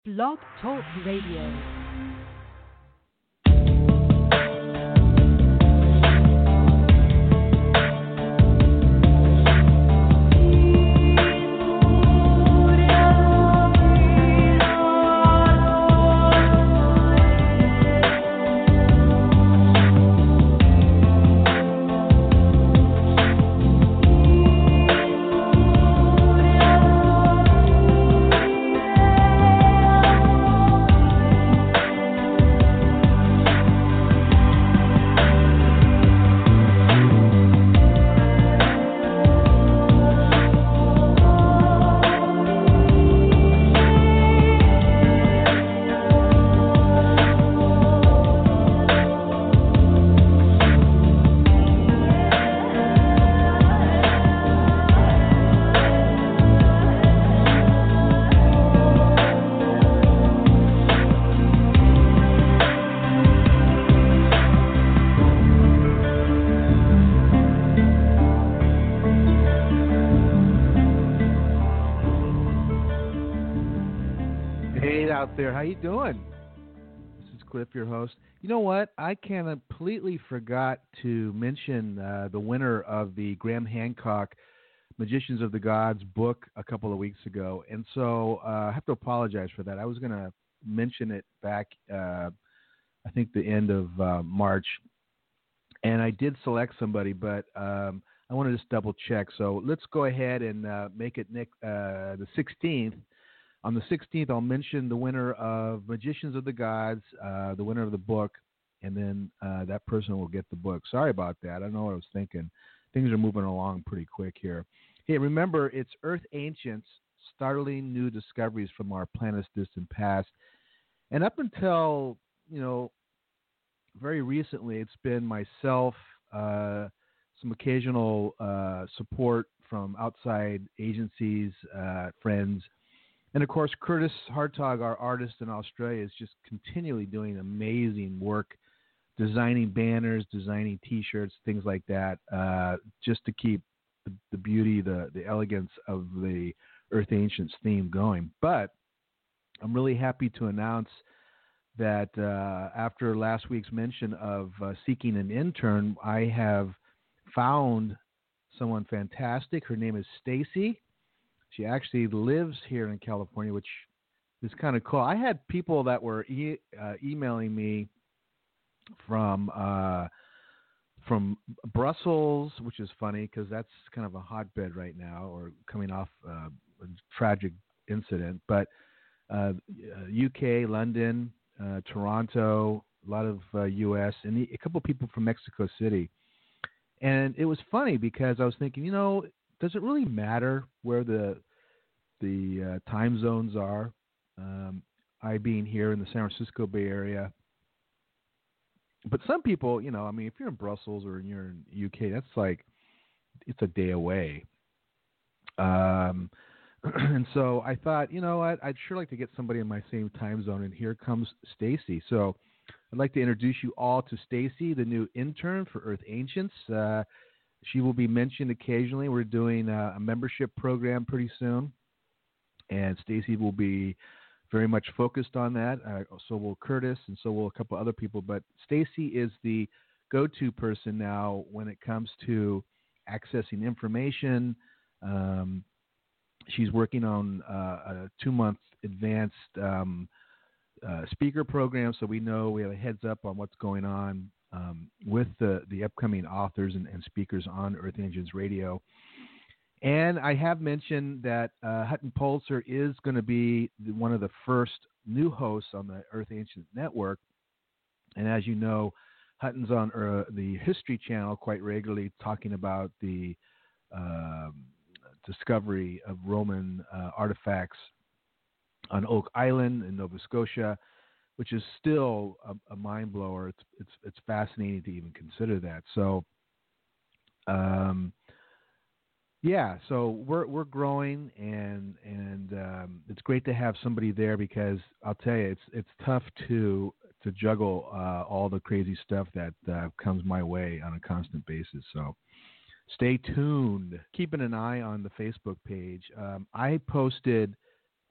Blog Talk Radio. Out there, how you doing? This is Cliff, your host. You know what? I completely forgot to mention the winner of the Graham Hancock Magicians of the Gods book a couple of weeks ago, and so I have to apologize for that. I was going to mention it back, I think the end of March, and I did select somebody, but I want to just double check. So let's go ahead and make it the 16th. On the 16th, I'll mention the winner of Magicians of the Gods, the winner of the book, and then that person will get the book. Sorry about that. I don't know what I was thinking. Things are moving along pretty quick here. Hey, remember, it's Earth Ancients, startling new discoveries from our planet's distant past. And up until, very recently, it's been myself, some occasional support from outside agencies, friends. And, of course, Curtis Hartog, our artist in Australia, is just continually doing amazing work, designing banners, designing T-shirts, things like that, just to keep the beauty, the elegance of the Earth Ancients theme going. But I'm really happy to announce that after last week's mention of seeking an intern, I have found someone fantastic. Her name is Stacy. She actually lives here in California, which is kind of cool. I had people that were emailing me from Brussels, which is funny because that's kind of a hotbed right now, or coming off a tragic incident. But UK, London, Toronto, a lot of US, and a couple of people from Mexico City. And it was funny because I was thinking, does it really matter where the time zones are? I being here in the San Francisco Bay Area. But some people, if you're in Brussels or you're in UK, that's like, it's a day away. And so I thought, I'd sure like to get somebody in my same time zone, and here comes Stacy. So I'd like to introduce you all to Stacy, the new intern for Earth Ancients. She will be mentioned occasionally. We're doing a membership program pretty soon, and Stacy will be very much focused on that. So will Curtis, and so will a couple other people. But Stacy is the go-to person now when it comes to accessing information. She's working on a 2-month advanced speaker program, so we have a heads up on what's going on with the upcoming authors and speakers on Earth Ancients Radio. And I have mentioned that Hutton Pulitzer is going to be one of the first new hosts on the Earth Ancients Network. And as you know, Hutton's on the History Channel quite regularly, talking about the discovery of Roman artifacts on Oak Island in Nova Scotia, which is still a mind blower. It's fascinating to even consider that. So, so we're growing, and it's great to have somebody there, because I'll tell you, it's tough to juggle all the crazy stuff that comes my way on a constant basis. So stay tuned. Keeping an eye on the Facebook page. I posted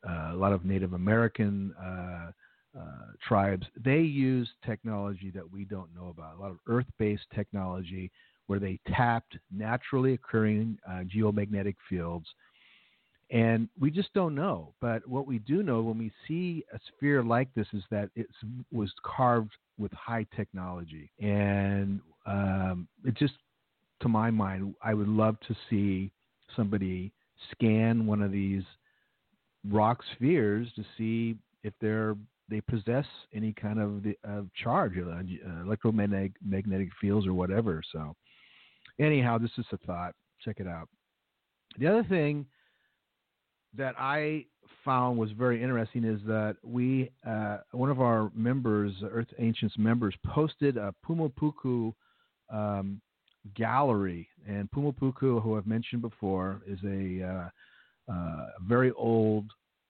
a lot of Native American tribes, they use technology that we don't know about, a lot of earth-based technology where they tapped naturally occurring geomagnetic fields. And we just don't know. But what we do know when we see a sphere like this is that it was carved with high technology. And it just, to my mind, I would love to see somebody scan one of these rock spheres to see if they possess any kind of charge, electromagnetic fields or whatever. So anyhow, this is a thought. Check it out. The other thing that I found was very interesting is that one of our members, Earth Ancients members, posted a Pumapuku gallery. And Pumapuku, who I've mentioned before, is a very old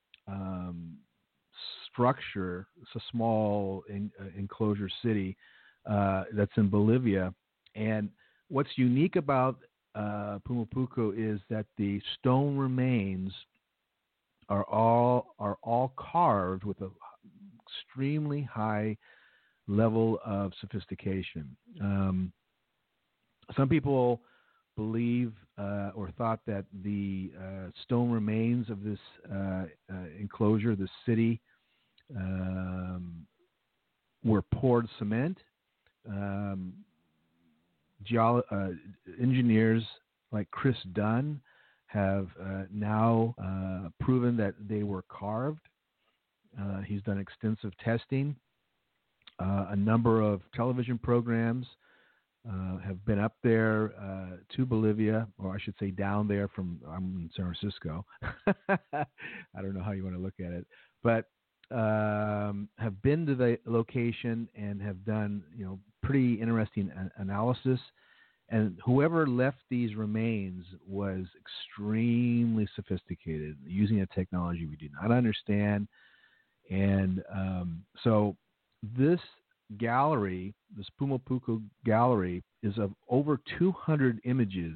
structure. It's a small enclosure city that's in Bolivia. And what's unique about Pumapuku is that the stone remains are all carved with an extremely high level of sophistication. Some people believe or thought that the stone remains of this enclosure, this city, were poured cement. Engineers like Chris Dunn have now proven that they were carved. He's done extensive testing. A number of television programs have been up there to Bolivia, or I should say down there I'm in San Francisco. I don't know how you want to look at it, but have been to the location and have done, pretty interesting analysis. And whoever left these remains was extremely sophisticated, using a technology we do not understand. And so this gallery, this Pumapuku gallery, is of over 200 images.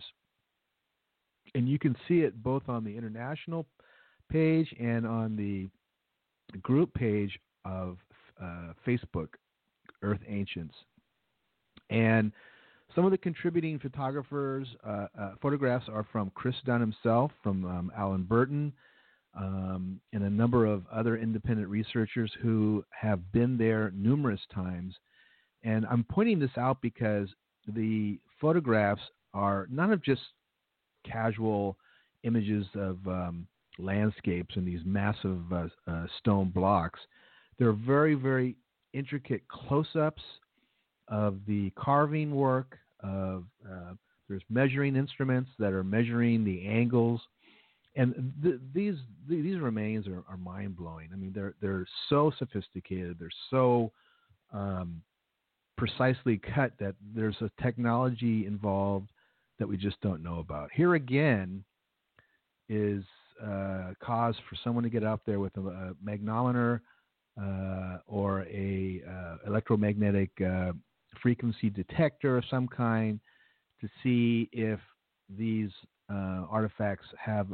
And you can see it both on the international page and on the group page of Facebook, Earth Ancients. And some of the contributing photographers, photographs are from Chris Dunn himself, from Alan Burton, and a number of other independent researchers who have been there numerous times. And I'm pointing this out because the photographs are not of just casual images of landscapes and these massive stone blocks. They're very, very intricate close-ups of the carving work. There's measuring instruments that are measuring the angles, and these remains are mind blowing. I mean, they're so sophisticated. They're so precisely cut that there's a technology involved that we just don't know about. Here again is cause for someone to get out there with a magnometer or a electromagnetic frequency detector of some kind to see if these artifacts have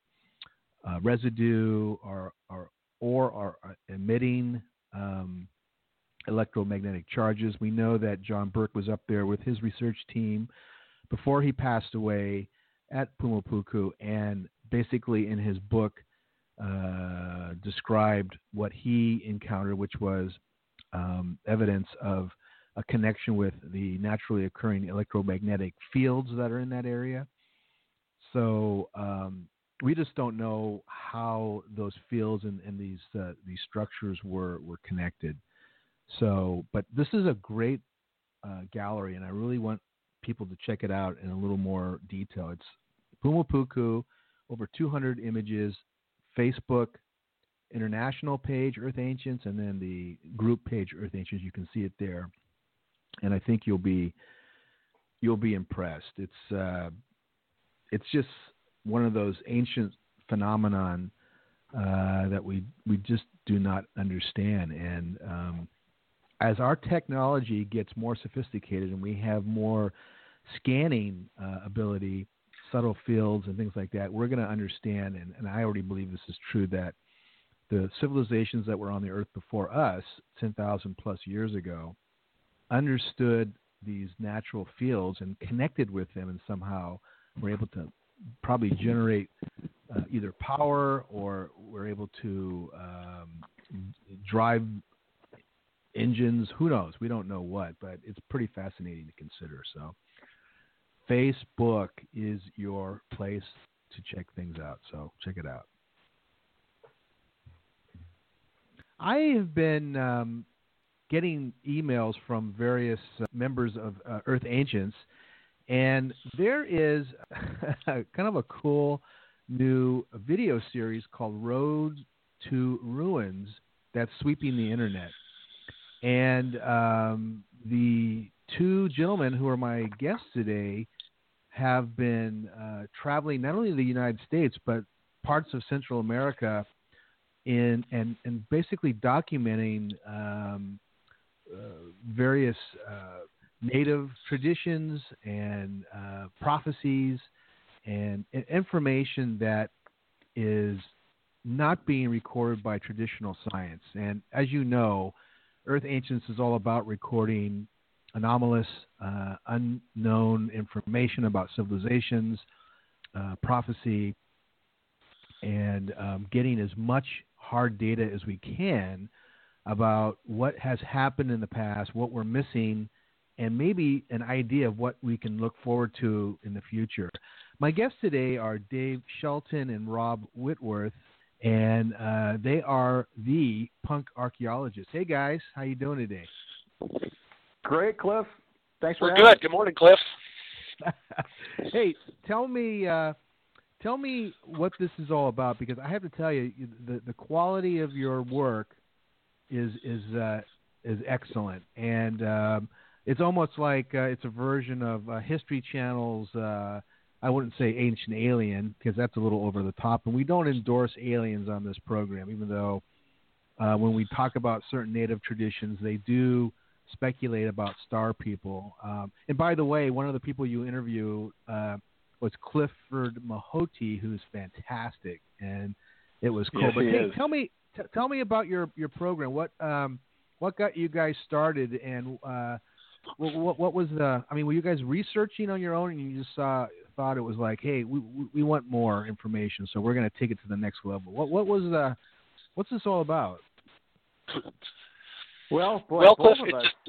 residue or are emitting electromagnetic charges. We know that John Burke was up there with his research team before he passed away at Pumapuku, and basically in his book described what he encountered, which was evidence of a connection with the naturally occurring electromagnetic fields that are in that area. So we just don't know how those fields and these structures were connected. So, but this is a great gallery, and I really want people to check it out in a little more detail. It's Pumapuku, over 200 images, Facebook, international page, Earth Ancients, and then the group page, Earth Ancients. You can see it there. And I think you'll be impressed. It's just one of those ancient phenomenon that we just do not understand. And as our technology gets more sophisticated and we have more scanning ability, subtle fields and things like that, we're going to understand. And I already believe this is true, that the civilizations that were on the earth before us, 10,000 plus years ago, understood these natural fields and connected with them, and somehow were able to probably generate either power, or were able to drive engines. Who knows? We don't know what, but it's pretty fascinating to consider. So Facebook is your place to check things out. So check it out. I have been getting emails from various members of Earth Ancients, and there is kind of a cool new video series called Road to Ruins that's sweeping the internet. And the two gentlemen who are my guests today have been traveling not only to the United States, but parts of Central America and basically documenting various native traditions and prophecies and information that is not being recorded by traditional science. And as you know, Earth Ancients is all about recording anomalous, unknown information about civilizations, prophecy, and getting as much hard data as we can about what has happened in the past, what we're missing, and maybe an idea of what we can look forward to in the future. My guests today are Dave Shelton and Rob Whitworth, and they are the punk archaeologists. Hey, guys, how you doing today? Great, Cliff. Thanks for having us. We're good. Good morning, Cliff. Hey, tell me what this is all about, because I have to tell you, the quality of your work is excellent, and it's almost like it's a version of History Channel's. I wouldn't say Ancient Alien, because that's a little over the top, and we don't endorse aliens on this program, even though when we talk about certain native traditions, they do speculate about star people. And by the way, one of the people you interview was Clifford Mahoti, who's fantastic, and it was cool. Yes, but hey, is. tell me about your program. What got you guys started, and what was the? I mean, were you guys researching on your own, and you just thought it was like, hey, we want more information, so we're going to take it to the next level? What's this all about? Well, Cliff,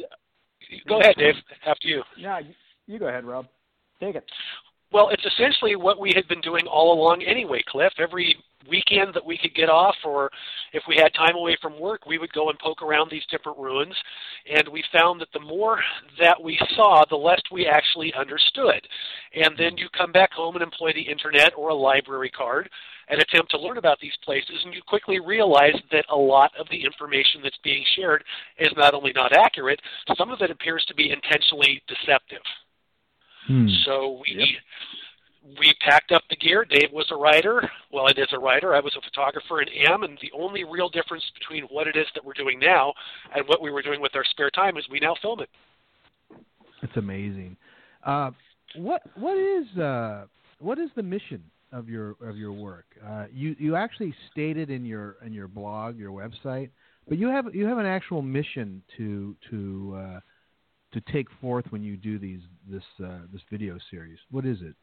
go ahead, Dave. After you. Yeah, you go ahead, Rob. Take it. Well, it's essentially what we had been doing all along anyway, Cliff. Every weekend that we could get off, or if we had time away from work, we would go and poke around these different ruins, and we found that the more that we saw, the less we actually understood. And then you come back home and employ the internet or a library card and attempt to learn about these places, and you quickly realize that a lot of the information that's being shared is not only not accurate, some of it appears to be intentionally deceptive. So we packed up the gear. Dave was a writer. Well, it is a writer. I was a photographer and am, and the only real difference between what it is that we're doing now and what we were doing with our spare time is we now film it. It's amazing. What is the mission of your work? You actually stated in your blog, your website, but you have an actual mission to take forth when you do this video series. What is it?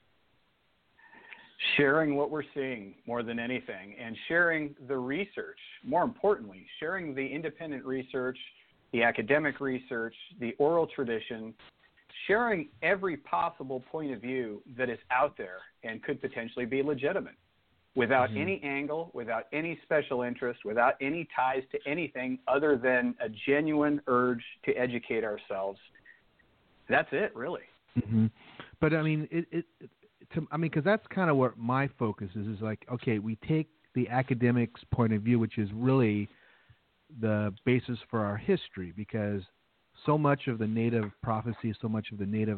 Sharing what we're seeing more than anything, and sharing the research. More importantly, sharing the independent research, the academic research, the oral tradition, sharing every possible point of view that is out there and could potentially be legitimate, without any angle, without any special interest, without any ties to anything other than a genuine urge to educate ourselves. That's it, really. Mm-hmm. But I mean, because that's kind of what my focus is like, okay, we take the academic's point of view, which is really the basis for our history, because so much of the native prophecy, so much of the native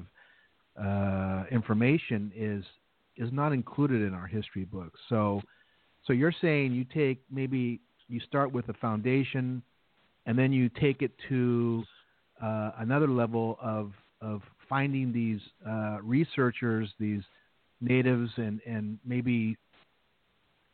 information is not included in our history books. So you're saying you start with a foundation, and then you take it to another level of finding these researchers, these natives, and maybe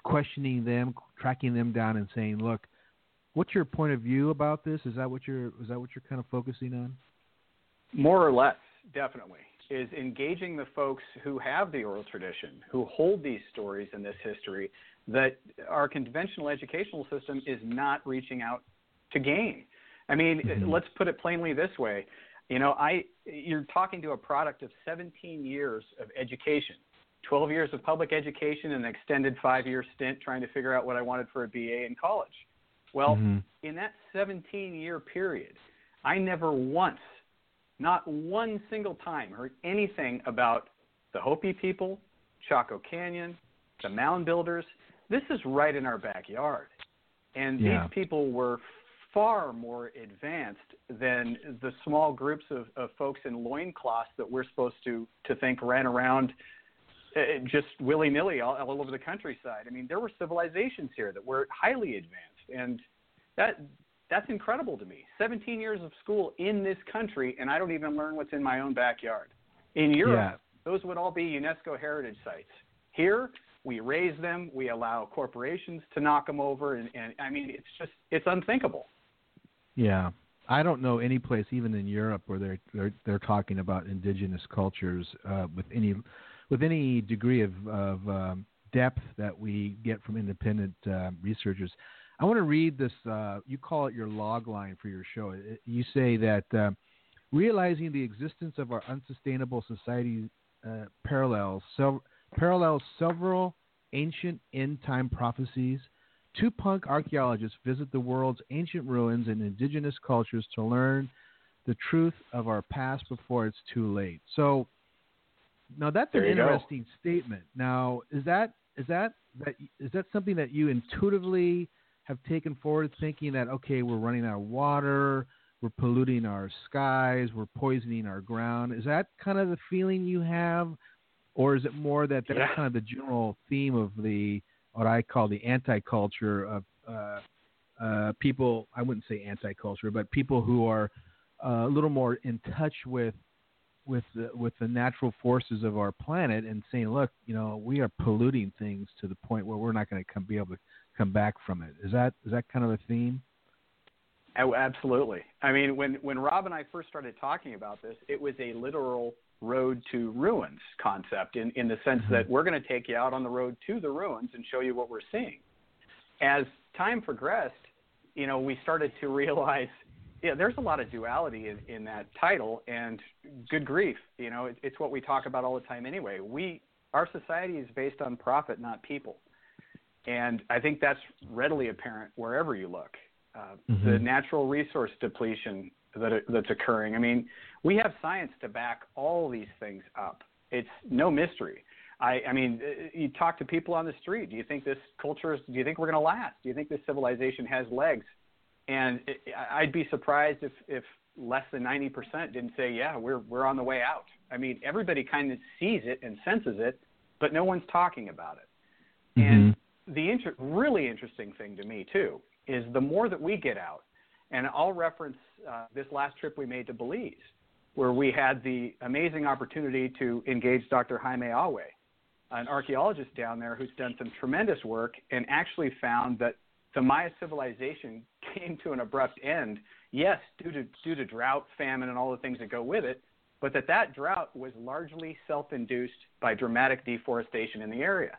questioning them, tracking them down, and saying, "Look, what's your point of view about this? Is that what you're kind of focusing on?" More or less, definitely, is engaging the folks who have the oral tradition, who hold these stories and this history that our conventional educational system is not reaching out to gain. I mean, let's put it plainly this way. You're talking to a product of 17 years of education, 12 years of public education, and an extended 5-year stint trying to figure out what I wanted for a BA in college. Well, in that 17-year period, I never once, not one single time, heard anything about the Hopi people, Chaco Canyon, the mound builders. This is right in our backyard. And these people were far more advanced than the small groups of folks in loincloths that we're supposed to think ran around just willy-nilly all over the countryside. I mean, there were civilizations here that were highly advanced, and that's incredible to me. 17 years of school in this country, and I don't even learn what's in my own backyard. In Europe, those would all be UNESCO heritage sites. Here, we raise them, we allow corporations to knock them over, and I mean, it's unthinkable. Yeah, I don't know any place, even in Europe, where they're talking about indigenous cultures with any degree of depth that we get from independent researchers. I want to read this. You call it your log line for your show. You say that realizing the existence of our unsustainable society parallels several ancient end-time prophecies. 2 punk archaeologists visit the world's ancient ruins and indigenous cultures to learn the truth of our past before it's too late. So now that's an interesting statement. Now, is that something that you intuitively have taken forward, thinking that, okay, we're running out of water, we're polluting our skies, we're poisoning our ground? Is that kind of the feeling you have? Or is it more that that's kind of the general theme of what I call the anti-culture of people? I wouldn't say anti-culture, but people who are a little more in touch with the natural forces of our planet, and saying, look, we are polluting things to the point where we're not going to be able to come back from it. Is that kind of a theme? Oh, absolutely. I mean, when Rob and I first started talking about this, it was a literal road to ruins concept in the sense that we're going to take you out on the road to the ruins and show you what we're seeing. As time progressed, we started to realize, there's a lot of duality in that title, and good grief, it's what we talk about all the time anyway. Our society is based on profit, not people. And I think that's readily apparent wherever you look. The natural resource depletion that's occurring. I mean, we have science to back all these things up. It's no mystery. I mean, you talk to people on the street. Do you think this culture do you think we're going to last? Do you think this civilization has legs? And I'd be surprised if less than 90% didn't say, yeah, we're on the way out. I mean, everybody kind of sees it and senses it, but no one's talking about it. And the really interesting thing to me, too, is the more that we get out, and I'll reference this last trip we made to Belize, where we had the amazing opportunity to engage Dr. Jaime Awe, an archaeologist down there who's done some tremendous work and actually found that the Maya civilization came to an abrupt end, yes, due to drought, famine, and all the things that go with it, but that drought was largely self-induced by dramatic deforestation in the area.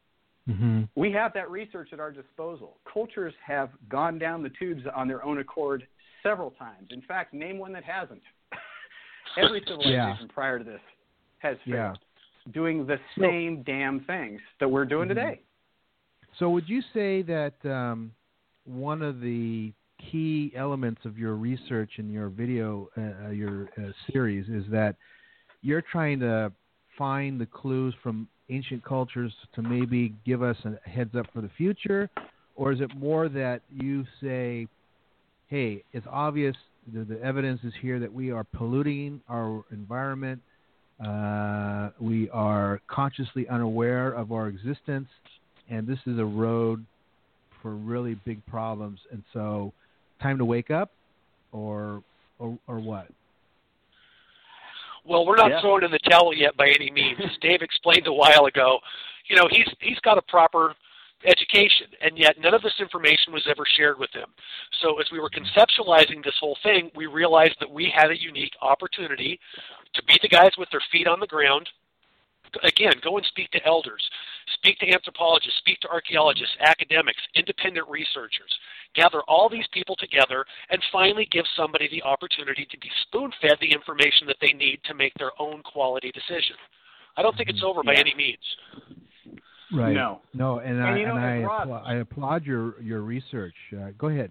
We have that research at our disposal. Cultures have gone down the tubes on their own accord several times. In fact, name one that hasn't. Every civilization prior to this has failed, doing the same damn things that we're doing today. So would you say that one of the key elements of your research in your video, your series, is that you're trying to find the clues from ancient cultures to maybe give us a heads up for the future? Or is it more that you say, hey, it's obvious, the evidence is here that we are polluting our environment, we are consciously unaware of our existence, and this is a road for really big problems, and so time to wake up, or what? Well, we're not throwing in the towel yet by any means. As Dave explained a while ago, he's got a proper education, and yet none of this information was ever shared with them. So as we were conceptualizing this whole thing, we realized that we had a unique opportunity to be the guys with their feet on the ground. Again, go and speak to elders, speak to anthropologists, speak to archaeologists, academics, independent researchers, gather all these people together, and finally give somebody the opportunity to be spoon-fed the information that they need to make their own quality decision. I don't think it's over by any means. Right. No. And I applaud your research. Go ahead.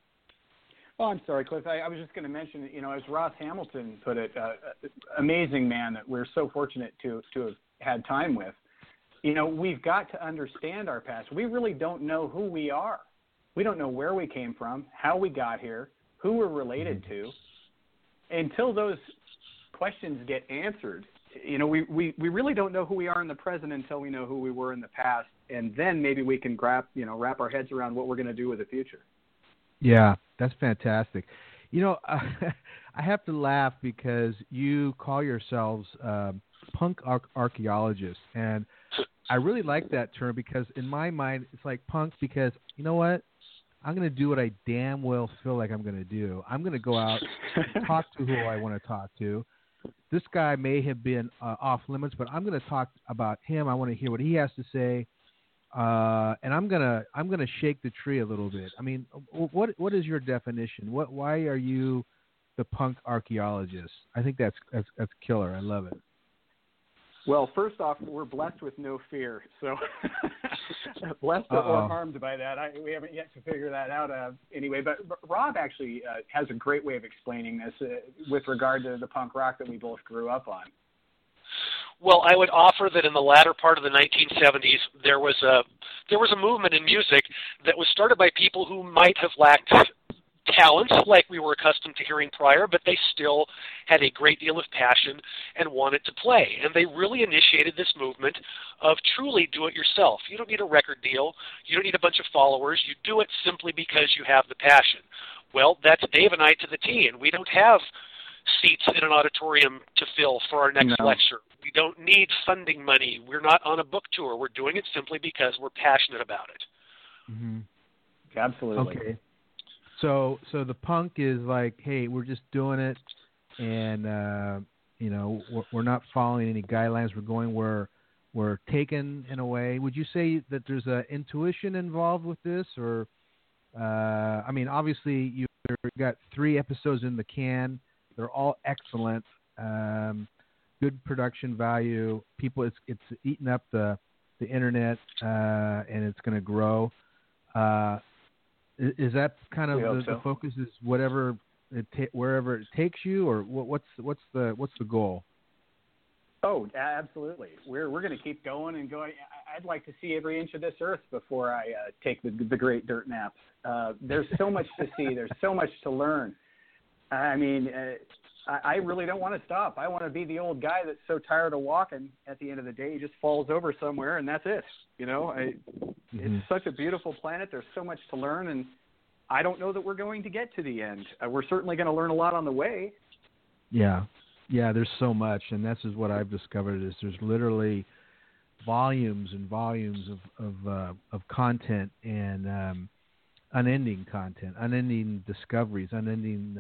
Oh, I'm sorry, Cliff. I was just going to mention, as Ross Hamilton put it, amazing man that we're so fortunate to have had time with. We've got to understand our past. We really don't know who we are. We don't know where we came from, how we got here, who we're related to. Until those questions get answered, we really don't know who we are in the present until we know who we were in the past, and then maybe we can wrap our heads around what we're going to do with the future. Yeah, that's fantastic. I have to laugh because you call yourselves punk archaeologists, and I really like that term because in my mind it's like punk because you know what? I'm going to do what I damn well feel like I'm going to do. I'm going to go out and talk to who I want to talk to. This guy may have been off limits, but I'm going to talk about him. I want to hear what he has to say, and I'm gonna shake the tree a little bit. I mean, what is your definition? Why are you the punk archaeologist? I think that's killer. I love it. Well, first off, we're blessed with no fear, so blessed or harmed by that. We haven't yet to figure that out anyway. But Rob actually has a great way of explaining this with regard to the punk rock that we both grew up on. Well, I would offer that in the latter part of the 1970s, there was a movement in music that was started by people who might have lacked talent like we were accustomed to hearing prior, but they still had a great deal of passion and wanted to play. And they really initiated this movement of truly do it yourself. You don't need a record deal. You don't need a bunch of followers. You do it simply because you have the passion. Well, that's Dave and I to the T, and we don't have seats in an auditorium to fill for our next lecture. We don't need funding money. We're not on a book tour. We're doing it simply because we're passionate about it. Mm-hmm. Absolutely. Okay. So the punk is like, hey, we're just doing it, and we're not following any guidelines. We're going where we're taken in a way. Would you say that there's an intuition involved with this, or obviously you've got 3 episodes in the can. They're all excellent, good production value. People, it's eating up the internet, and it's going to grow. Is that kind of the focus? Is wherever it takes you, or what's the goal? Oh, absolutely. We're going to keep going and going. I'd like to see every inch of this earth before I take the great dirt naps. There's so much to see. There's so much to learn. I mean, I really don't want to stop. I want to be the old guy that's so tired of walking. At the end of the day, he just falls over somewhere, and that's it. It's such a beautiful planet. There's so much to learn, and I don't know that we're going to get to the end. We're certainly going to learn a lot on the way. Yeah, there's so much, and this is what I've discovered is there's literally volumes and volumes of content and unending content, unending discoveries, unending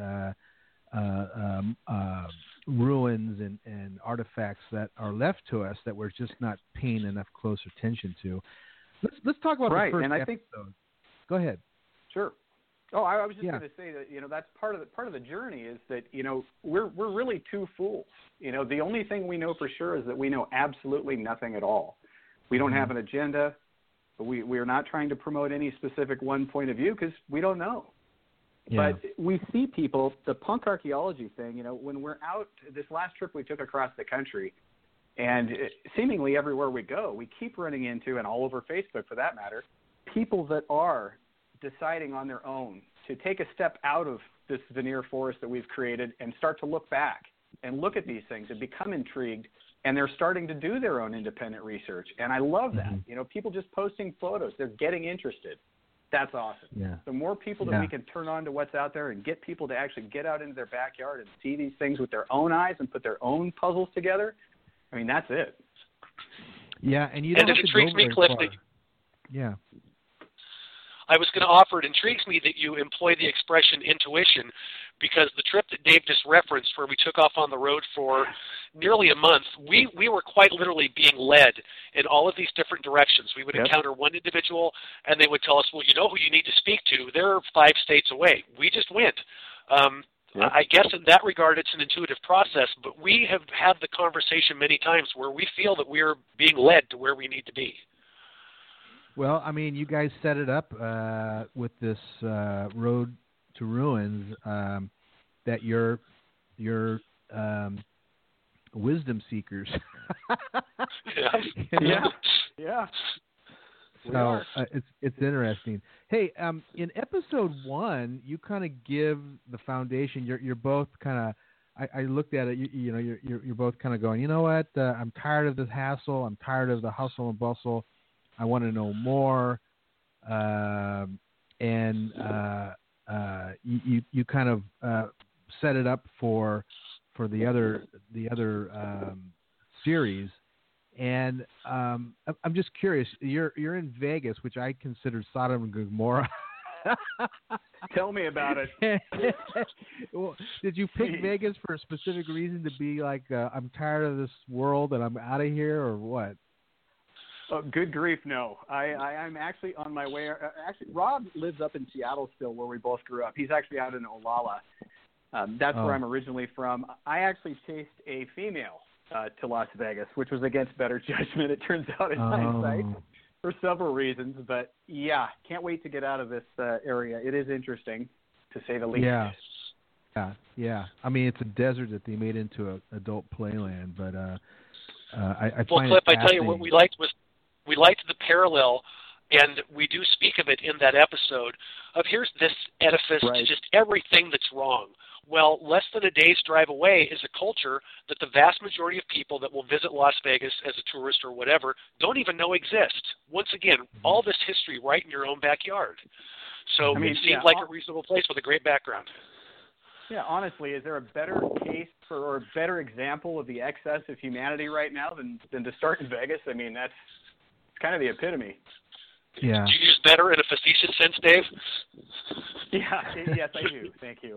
ruins and artifacts that are left to us that we're just not paying enough close attention to. Let's talk about the first episode. Go ahead. Sure. Oh, I was just going to say that that's part of the journey is that we're really 2 fools. The only thing we know for sure is that we know absolutely nothing at all. We don't have an agenda. We are not trying to promote any specific one point of view because we don't know. Yeah. But we see people, the punk archaeology thing, when we're out, this last trip we took across the country, and seemingly everywhere we go, we keep running into, and all over Facebook for that matter, people that are deciding on their own to take a step out of this veneer forest that we've created and start to look back and look at these things and become intrigued, and they're starting to do their own independent research. And I love that. People just posting photos. They're getting interested. That's awesome. Yeah. The more people that we can turn on to what's out there and get people to actually get out into their backyard and see these things with their own eyes and put their own puzzles together, I mean, that's it. Yeah, and you don't have to go very far. Yeah. I was going to offer, it intrigues me that you employ the expression intuition, because the trip that Dave just referenced, where we took off on the road for nearly a month, we were quite literally being led in all of these different directions. We would encounter one individual, and they would tell us, well, you know who you need to speak to. They're 5 states away. We just went. I guess in that regard, it's an intuitive process, but we have had the conversation many times where we feel that we're being led to where we need to be. Well, I mean, you guys set it up with this Road to Ruins that you're wisdom seekers. Yeah. So it's interesting. Hey, in episode 1, you kind of give the foundation. You're both kind of. I looked at it. You know, you're both kind of going. You know what? I'm tired of this hassle. I'm tired of the hustle and bustle. I want to know more, and you kind of set it up for the other series, and I'm just curious. You're in Vegas, which I consider Sodom and Gomorrah. Tell me about it. Well, did you pick Vegas for a specific reason, to be like, I'm tired of this world and I'm out of here, or what? Oh, good grief, no. I'm actually on my way. Actually, Rob lives up in Seattle still, where we both grew up. He's actually out in Olalla. That's where I'm originally from. I actually chased a female to Las Vegas, which was against better judgment, it turns out, in hindsight, for several reasons. But, yeah, can't wait to get out of this area. It is interesting, to say the least. Yeah. I mean, it's a desert that they made into an adult playland, but I well, find Cliff, it I tell you what we liked was we liked the parallel, and we do speak of it in that episode, of here's this edifice to just everything that's wrong. Well, less than a day's drive away is a culture that the vast majority of people that will visit Las Vegas as a tourist or whatever don't even know exists. Once again, all this history right in your own backyard. So it seemed like a reasonable place with a great background. Yeah, honestly, is there a better case for, or a better example of the excess of humanity right now than to start in Vegas? I mean, it's kind of the epitome. Yeah. Do you use better in a facetious sense, Dave? Yes, I do. Thank you.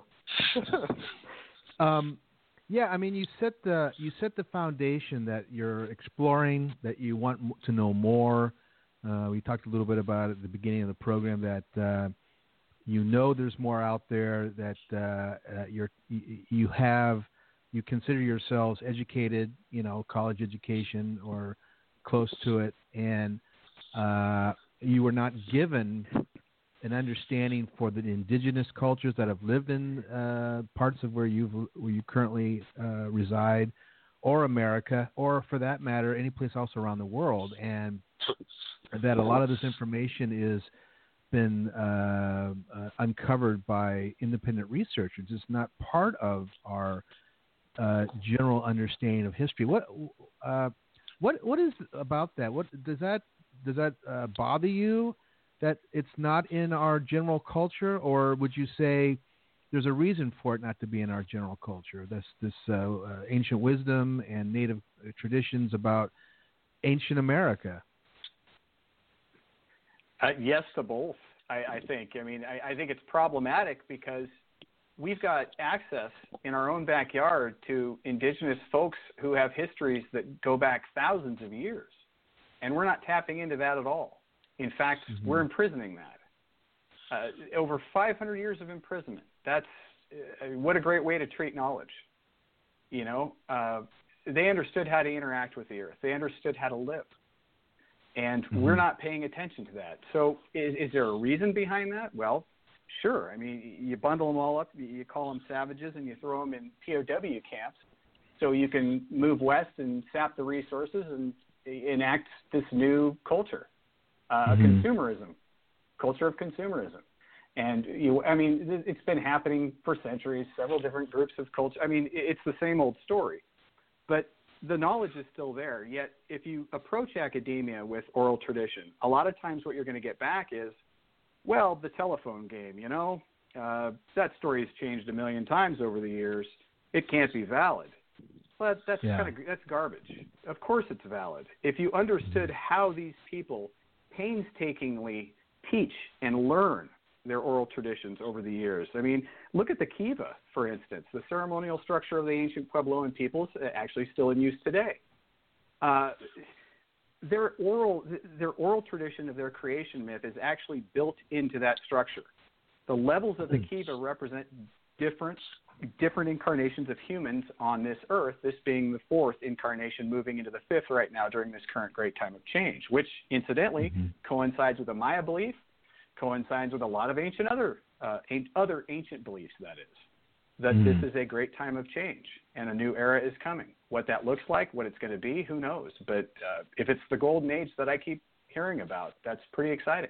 Yeah, I mean, you set the foundation that you're exploring, that you want to know more. We talked a little bit about it at the beginning of the program, that there's more out there, that you consider yourselves educated, college education or close to it, and you were not given an understanding for the indigenous cultures that have lived in parts of where you currently reside, or America, or for that matter, any place else around the world, and that a lot of this information is been uncovered by independent researchers. It's not part of our general understanding of history. What is about that? What does that bother you, that it's not in our general culture, or would you say there's a reason for it not to be in our general culture? This ancient wisdom and native traditions about ancient America. Yes to both, I think. I mean, I think it's problematic because we've got access in our own backyard to indigenous folks who have histories that go back thousands of years, and we're not tapping into that at all. In fact, we're imprisoning that. Over 500 years of imprisonment. That's what a great way to treat knowledge. They understood how to interact with the earth. They understood how to live. And we're not paying attention to that. So is there a reason behind that? Well, sure. I mean, you bundle them all up, you call them savages, and you throw them in POW camps so you can move west and sap the resources and enact this new culture, consumerism, culture of consumerism. And, it's been happening for centuries, several different groups of culture. I mean, it's the same old story. But the knowledge is still there. Yet if you approach academia with oral tradition, a lot of times what you're going to get back is, well, the telephone game, that story's changed a million times over the years. It can't be valid. But that's garbage. Of course it's valid. If you understood how these people painstakingly teach and learn their oral traditions over the years. I mean, look at the kiva, for instance. The ceremonial structure of the ancient Puebloan peoples actually still in use today. Their oral tradition of their creation myth is actually built into that structure. The levels of the kiva represent different incarnations of humans on this earth, this being the fourth incarnation, moving into the fifth right now during this current great time of change, which incidentally coincides with the Maya belief, coincides with a lot of other ancient beliefs, that is, that this is a great time of change and a new era is coming. What that looks like, what it's going to be, who knows? But if it's the golden age that I keep hearing about, that's pretty exciting.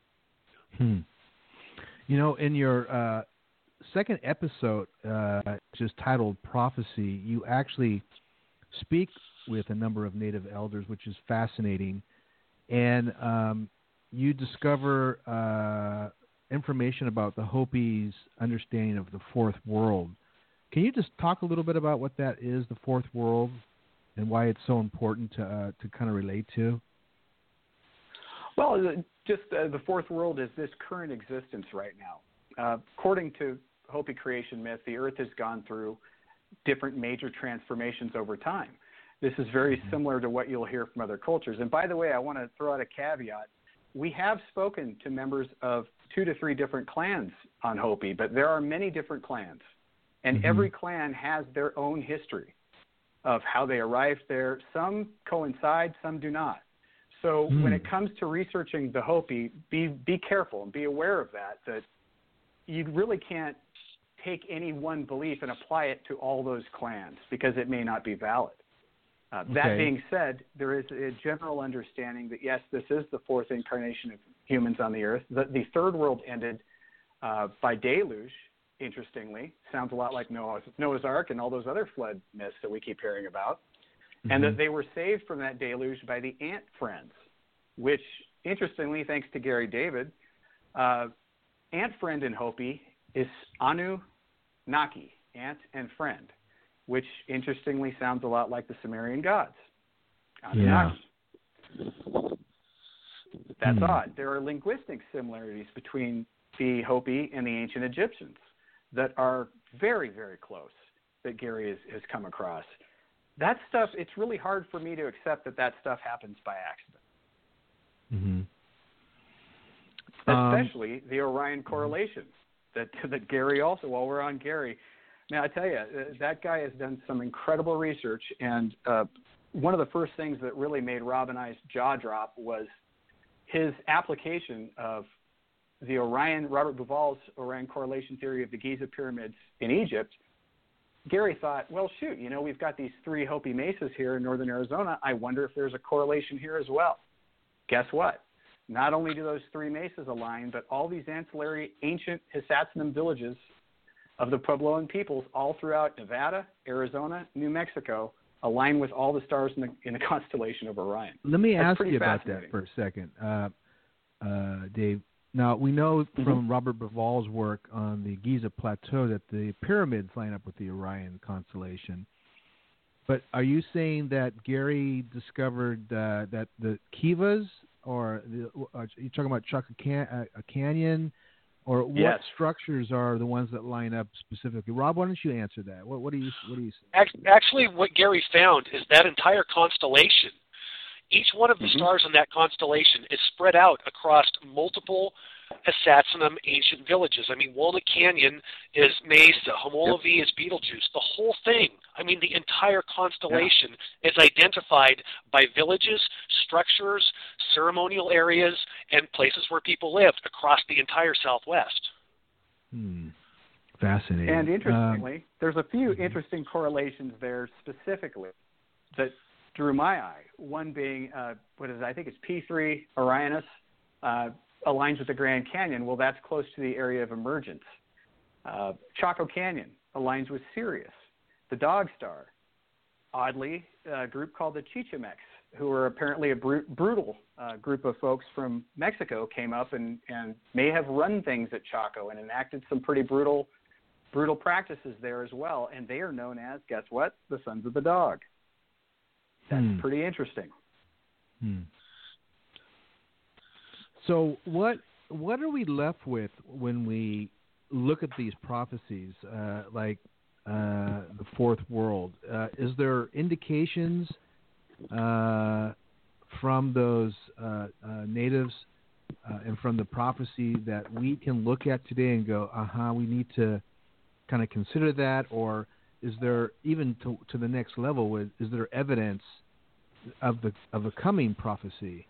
You know, in your second episode, which is titled Prophecy, you actually speak with a number of Native elders, which is fascinating. And you discover information about the Hopi's understanding of the fourth world. Can you just talk a little bit about what that is, the fourth world, and why it's so important to kind of relate to? Well, just the fourth world is this current existence right now. According to Hopi creation myth, the earth has gone through different major transformations over time. This is very similar to what you'll hear from other cultures. And by the way, I want to throw out a caveat. We have spoken to members of 2 to 3 different clans on Hopi, but there are many different clans. And every clan has their own history of how they arrived there. Some coincide, some do not. So when it comes to researching the Hopi, be careful and be aware of that you really can't take any one belief and apply it to all those clans because it may not be valid. That being said, there is a general understanding that, yes, this is the fourth incarnation of humans on the earth. The third world ended by deluge, interestingly. Sounds a lot like Noah's Ark and all those other flood myths that we keep hearing about. And that they were saved from that deluge by the ant friends, which, interestingly, thanks to Gary David, ant friend in Hopi is Anunnaki, ant and friend, which interestingly sounds a lot like the Sumerian gods. Anunnaki. That's odd. There are linguistic similarities between the Hopi and the ancient Egyptians that are very, very close that Gary has come across. That stuff, it's really hard for me to accept that stuff happens by accident. Especially the Orion correlation that Gary also, while we're on Gary, now I tell you, that guy has done some incredible research, and one of the first things that really made Rob and I's jaw drop was his application of the Robert Bauval's Orion correlation theory of the Giza pyramids in Egypt. Gary thought, well, shoot, we've got these 3 Hopi mesas here in northern Arizona. I wonder if there's a correlation here as well. Guess what? Not only do those 3 mesas align, but all these ancillary ancient Hisatsinim villages of the Puebloan peoples all throughout Nevada, Arizona, New Mexico align with all the stars in the constellation of Orion. Let me ask you about that for a second, Dave. Now, we know from Robert Bauval's work on the Giza Plateau that the pyramids line up with the Orion constellation. But are you saying that Gary discovered that the Kivas, or are you talking about Chaka Canyon, or what structures are the ones that line up specifically? Rob, why don't you answer that? What do you say? Actually, what Gary found is that entire constellation, each one of the stars in that constellation is spread out across multiple Hisatsinim ancient villages. I mean, Walnut Canyon is Mesa, Homolovi is Betelgeuse. The whole thing, I mean, the entire constellation is identified by villages, structures, ceremonial areas, and places where people lived across the entire Southwest. Fascinating. And interestingly, there's a few interesting correlations there specifically that drew my eye. One being, I think it's P3 Orionis, aligns with the Grand Canyon. Well, that's close to the area of emergence. Chaco Canyon aligns with Sirius, the Dog Star. Oddly, a group called the Chichimex, who are apparently a brutal group of folks from Mexico, came up and may have run things at Chaco and enacted some pretty brutal practices there as well. And they are known as, guess what? The Sons of the Dog. That's pretty interesting. So what are we left with when we look at these prophecies, like the fourth world? Is there indications from those natives and from the prophecy that we can look at today and go, we need to kind of consider that? Or is there, even to the next level, is there evidence of a coming prophecy?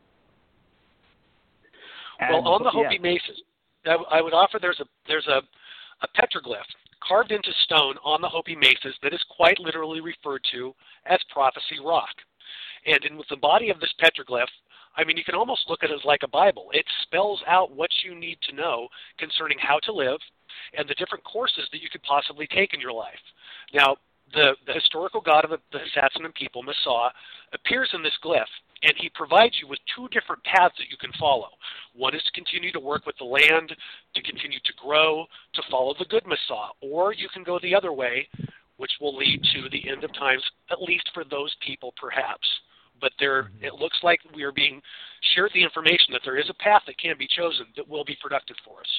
Well, on the Hopi Mesas, I would offer there's a petroglyph carved into stone on the Hopi Mesas that is quite literally referred to as Prophecy Rock. And in the body of this petroglyph, I mean, you can almost look at it as like a Bible. It spells out what you need to know concerning how to live and the different courses that you could possibly take in your life. Now, the historical god of the Satsuma people, Masa, appears in this glyph, and he provides you with two different paths that you can follow. One is to continue to work with the land, to continue to grow, to follow the good Masa, or you can go the other way, which will lead to the end of times, at least for those people perhaps. But it looks like we are being shared the information that there is a path that can be chosen that will be productive for us.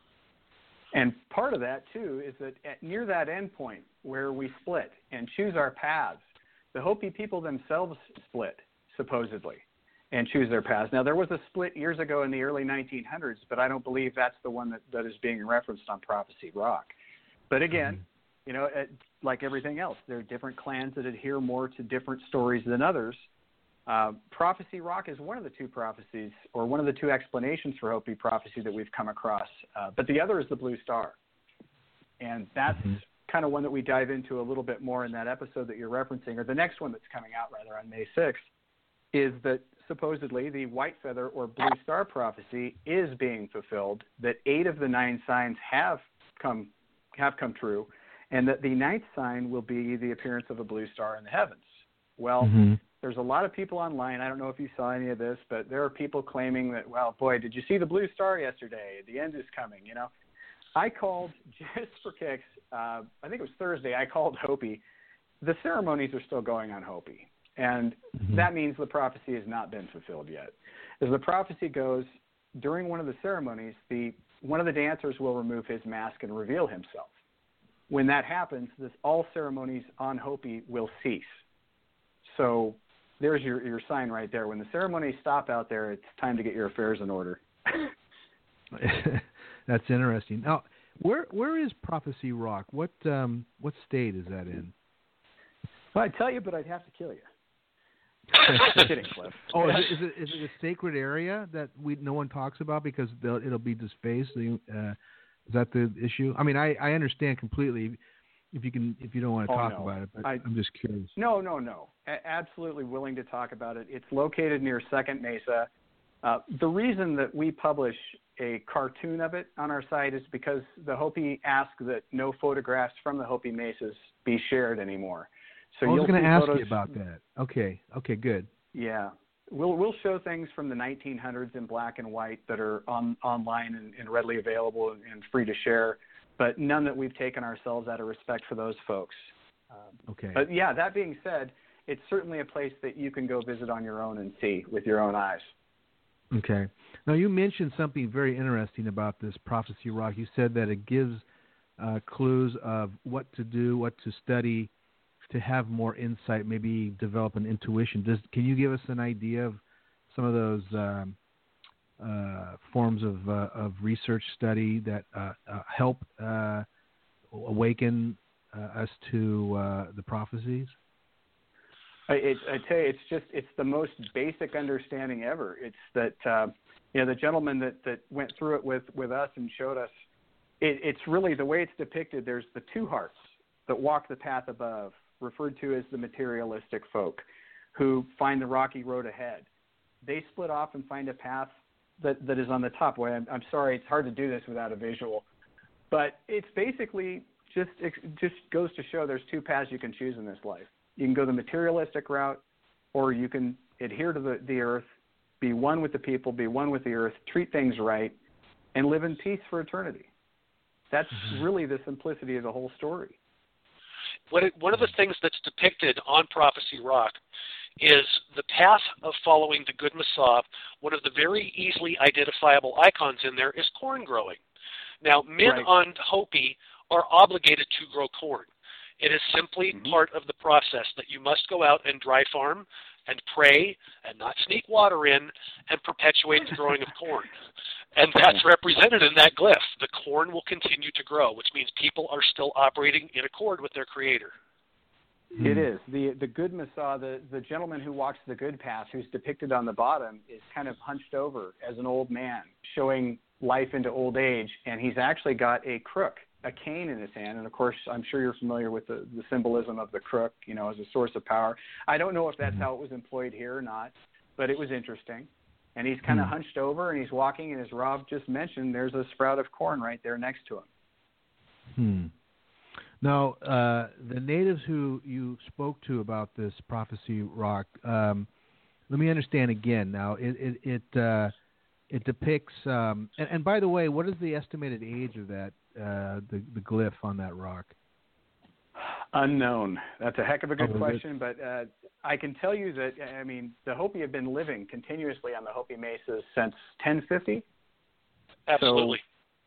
And part of that, too, is that near that end point where we split and choose our paths, the Hopi people themselves split, supposedly, and choose their paths. Now, there was a split years ago in the early 1900s, but I don't believe that's the one that is being referenced on Prophecy Rock. But again, like everything else, there are different clans that adhere more to different stories than others. Prophecy Rock is one of the two prophecies, or one of the two explanations for Hopi prophecy that we've come across. But the other is the Blue Star. And that's kind of one that we dive into a little bit more in that episode that you're referencing, or the next one that's coming out, rather, on May 6th, is that supposedly the White Feather or Blue Star prophecy is being fulfilled, that 8 of the 9 signs have come true, and that the 9th sign will be the appearance of a blue star in the heavens. Well, there's a lot of people online. I don't know if you saw any of this, but there are people claiming that, well, boy, did you see the blue star yesterday? The end is coming, I called, just for kicks, I think it was Thursday, I called Hopi. The ceremonies are still going on Hopi, and that means the prophecy has not been fulfilled yet. As the prophecy goes, during one of the ceremonies, one of the dancers will remove his mask and reveal himself. When that happens, all ceremonies on Hopi will cease. So there's your sign right there. When the ceremonies stop out there, it's time to get your affairs in order. That's interesting. Now, where is Prophecy Rock? What state is that in? Well, I'd tell you, but I'd have to kill you. Kidding, Cliff. Oh, is it a sacred area that no one talks about because it'll be defaced? Is that the issue? I mean, I understand completely if you don't want to talk about it, but I'm just curious. No. Absolutely willing to talk about it. It's located near Second Mesa. The reason that we publish a cartoon of it on our site is because the Hopi ask that no photographs from the Hopi Mesas be shared anymore. So I was going to ask you about that. Okay, good. Yeah. We'll show things from the 1900s in black and white that are online and readily available and free to share, but none that we've taken ourselves out of respect for those folks. Okay. But yeah, that being said, it's certainly a place that you can go visit on your own and see with your own eyes. Okay. Now, you mentioned something very interesting about this Prophecy Rock. You said that it gives clues of what to do, what to study, to have more insight, maybe develop an intuition. Can you give us an idea of some of those forms of research study that help awaken us to the prophecies? I tell you, it's the most basic understanding ever. It's that the gentleman that went through it with us and showed us. It's really the way it's depicted. There's the two hearts that walk the path above, referred to as the materialistic folk, who find the rocky road ahead. They split off and find a path that is on the top. Well, I'm sorry, it's hard to do this without a visual, but it's basically just goes to show there's two paths you can choose in this life. You can go the materialistic route, or you can adhere to the earth, be one with the people, be one with the earth, treat things right, and live in peace for eternity. That's really the simplicity of the whole story. One of the things that's depicted on Prophecy Rock is the path of following the Good Massah. One of the very easily identifiable icons in there is corn growing. Now, men on Hopi are obligated to grow corn. It is simply part of the process that you must go out and dry farm and pray and not sneak water in and perpetuate the growing of corn. And that's represented in that glyph. The corn will continue to grow, which means people are still operating in accord with their Creator. It is. The Good Massah, the gentleman who walks the good path, who's depicted on the bottom, is kind of hunched over as an old man, showing life into old age, and he's actually got a crook, a cane in his hand. And, of course, I'm sure you're familiar with the symbolism of the crook, you know, as a source of power. I don't know if that's how it was employed here or not, but it was interesting. And he's kind of hunched over, and he's walking, and as Rob just mentioned, there's a sprout of corn right there next to him. Now, the natives who you spoke to about this prophecy rock, let me understand again. Now, it depicts, and by the way, what is the estimated age of that, the glyph on that rock? Unknown. That's a heck of a good question, but I can tell you that, I mean, the Hopi have been living continuously on the Hopi Mesas since 1050. Absolutely.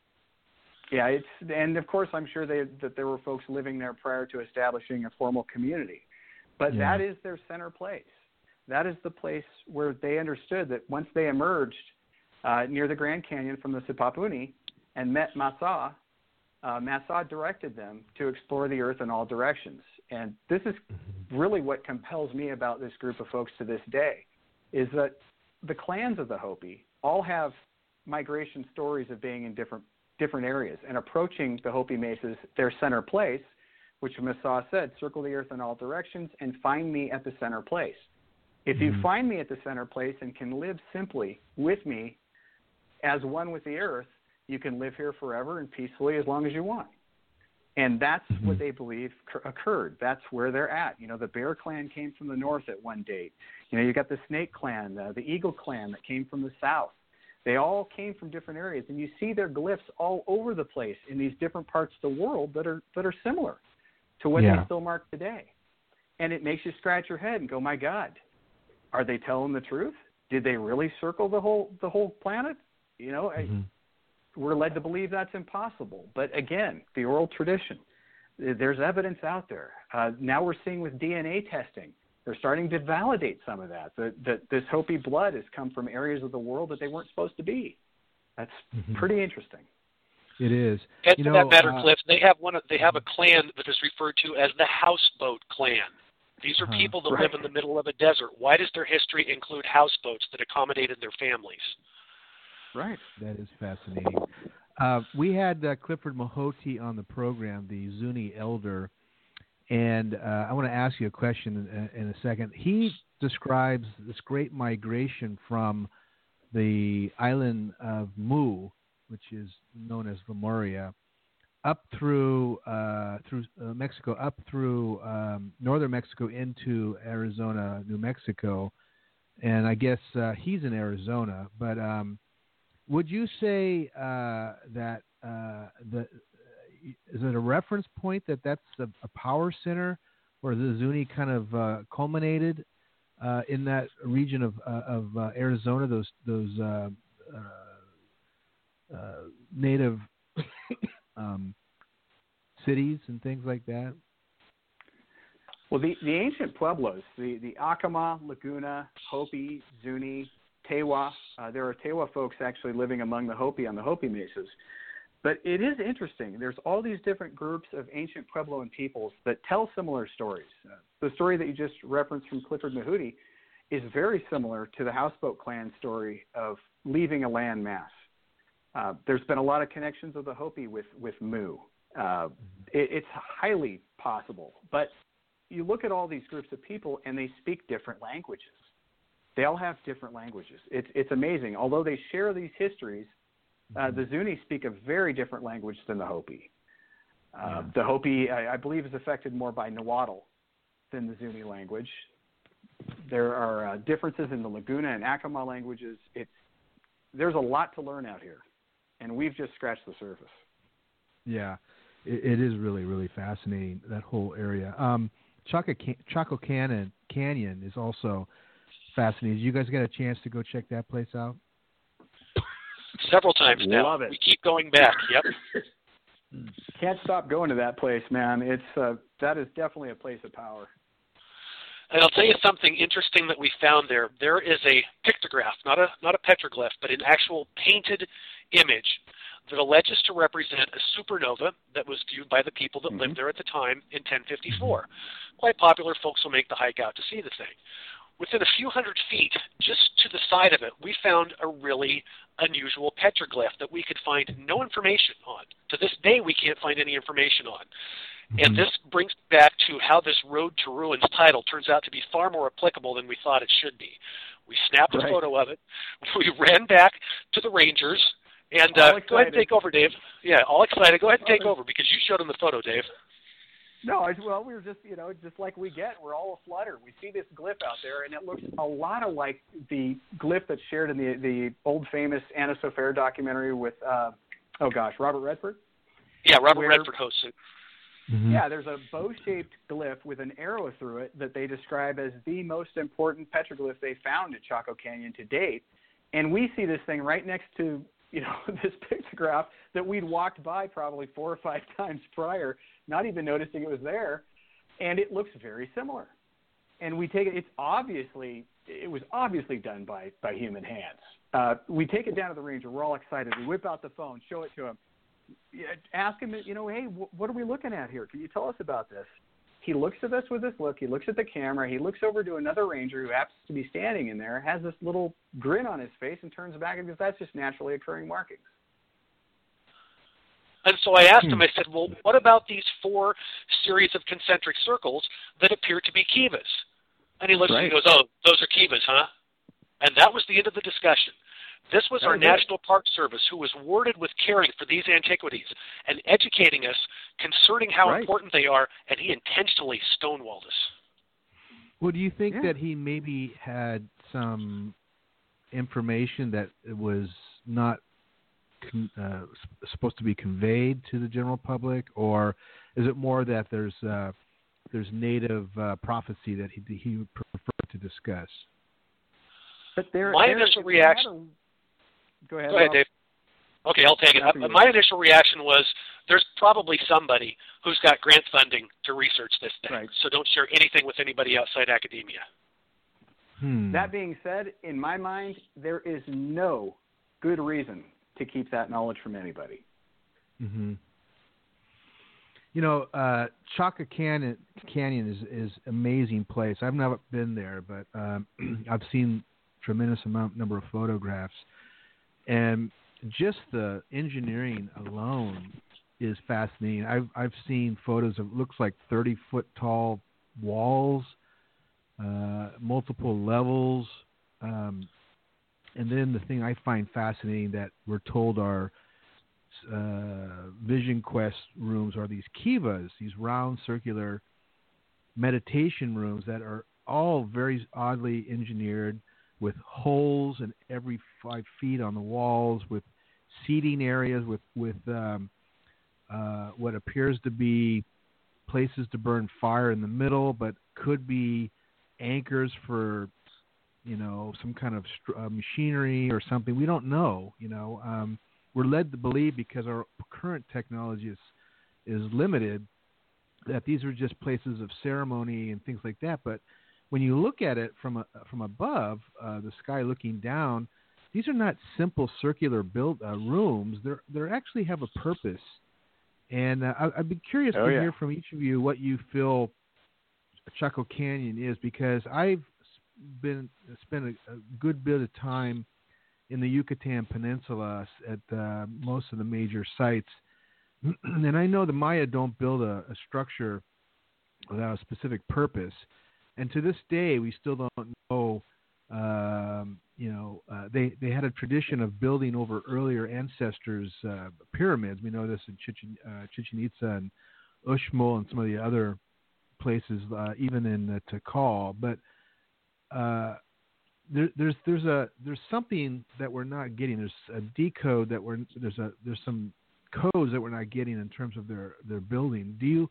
So, yeah, and of course I'm sure that there were folks living there prior to establishing a formal community. But that is their center place. That is the place where they understood that once they emerged near the Grand Canyon from the Sipapuni and met Massah, Massah directed them to explore the earth in all directions. And this is really what compels me about this group of folks to this day, is that the clans of the Hopi all have migration stories of being in different areas and approaching the Hopi Mesas, their center place, which Massah said, circle the earth in all directions and find me at the center place. If you find me at the center place and can live simply with me as one with the earth, you can live here forever and peacefully as long as you want. And that's what they believe occurred. That's where they're at. You know, the Bear Clan came from the north at one date. You know, you got the Snake Clan, the Eagle Clan that came from the south. They all came from different areas, and you see their glyphs all over the place in these different parts of the world that are similar to what they still mark today. And it makes you scratch your head and go, my God, are they telling the truth? Did they really circle the whole planet? You know, we're led to believe that's impossible. But again, the oral tradition, there's evidence out there. Now we're seeing with DNA testing, they're starting to validate some of that this Hopi blood has come from areas of the world that they weren't supposed to be. That's pretty interesting. It is. And for that matter, Cliff, they have a clan that is referred to as the Houseboat Clan. These are people that live in the middle of a desert. Why does their history include houseboats that accommodated their families? Right. That is fascinating. We had Clifford Mahoti on the program, the Zuni elder, and I want to ask you a question in a second. He describes this great migration from the island of Mu, which is known as Lemuria, up through Mexico, up through northern Mexico into Arizona, New Mexico, and I guess he's in Arizona. But would you say that is it a reference point that's a power center where the Zuni kind of culminated in that region of Arizona? Those native cities and things like that? Well, the ancient pueblos, the Acoma, Laguna, Hopi, Zuni, Tewa, there are Tewa folks actually living among the Hopi on the Hopi Mesas. But it is interesting. There's all these different groups of ancient Puebloan peoples that tell similar stories. The story that you just referenced from Clifford Mahoti is very similar to the Houseboat Clan story of leaving a land mass. There's been a lot of connections of the Hopi with Mu. It's highly possible. But you look at all these groups of people, and they speak different languages. They all have different languages. It's amazing. Although they share these histories, the Zuni speak a very different language than the Hopi. The Hopi, I believe, is affected more by Nahuatl than the Zuni language. There are differences in the Laguna and Acoma languages. There's a lot to learn out here, and we've just scratched the surface. Yeah, it is really, really fascinating, that whole area. Chaco Canyon is also fascinating. You guys get a chance to go check that place out? Several times now. Love it. We keep going back. Yep. Can't stop going to that place, man. It's that is definitely a place of power. And I'll tell you something interesting that we found there. There is a pictograph, not a petroglyph, but an actual painted image that alleges to represent a supernova that was viewed by the people that lived there at the time in 1054. Quite popular. Folks will make the hike out to see the thing. Within a few hundred feet, just to the side of it, we found a really unusual petroglyph that we could find no information on. To this day, we can't find any information on. And this brings back to how this Road to Ruins title turns out to be far more applicable than we thought it should be. We snapped a photo of it. We ran back to the Rangers. And go ahead and take over, Dave. Yeah, all excited. Go ahead and take over because you showed them the photo, Dave. No, well, we were just, just like we get. We're all aflutter. We see this glyph out there, and it looks a lot like the glyph that's shared in the old famous Anna Sofer documentary with, Robert Redford. Yeah, Robert Redford hosts it. Yeah, there's a bow-shaped glyph with an arrow through it that they describe as the most important petroglyph they found at Chaco Canyon to date. And we see this thing right next to, this pictograph that we'd walked by probably 4 or 5 times prior, not even noticing it was there, and it looks very similar. And we take it; it was obviously done by human hands. We take it down to the ranger. We're all excited. We whip out the phone, show it to him, ask him, hey, what are we looking at here? Can you tell us about this? He looks at us with this look. He looks at the camera. He looks over to another ranger who happens to be standing in there, has this little grin on his face, and turns back and goes, that's just naturally occurring markings. And so I asked him, I said, well, what about these 4 series of concentric circles that appear to be kivas? And he looks and he goes, oh, those are kivas, huh? And that was the end of the discussion. This was our National Park Service who was worded with caring for these antiquities and educating us concerning how important they are, and he intentionally stonewalled us. Well, do you think that he maybe had some information that was not supposed to be conveyed to the general public, or is it more that there's native prophecy that he preferred to discuss? But my initial reaction. Go ahead, Dave. Okay, I'll take it. My initial reaction was there's probably somebody who's got grant funding to research this thing, so don't share anything with anybody outside academia. That being said, in my mind, there is no good reason to keep that knowledge from anybody. Chaco Canyon is an amazing place. I've never been there, but I've seen tremendous number of photographs, and just the engineering alone is fascinating. I've seen photos of looks like 30-foot tall walls, multiple levels, and then the thing I find fascinating that we're told are Vision Quest rooms are these kivas, these round circular meditation rooms that are all very oddly engineered, with holes in every 5 feet on the walls, with seating areas, with what appears to be places to burn fire in the middle, but could be anchors for, some kind of machinery or something. We don't know. We're led to believe, because our current technology is limited, that these are just places of ceremony and things like that. But when you look at it from above, the sky looking down, these are not simple circular built rooms. They actually have a purpose. And I'd be curious to hear from each of you what you feel Chaco Canyon is, because I've spent a good bit of time in the Yucatan Peninsula at most of the major sites. And I know the Maya don't build a structure without a specific purpose. And to this day, we still don't know. They had a tradition of building over earlier ancestors' pyramids. We know this in Chichen Itza and Uxmal and some of the other places, even in Tikal. But there's something that we're not getting. There's a decode that there's some codes that we're not getting in terms of their building. Do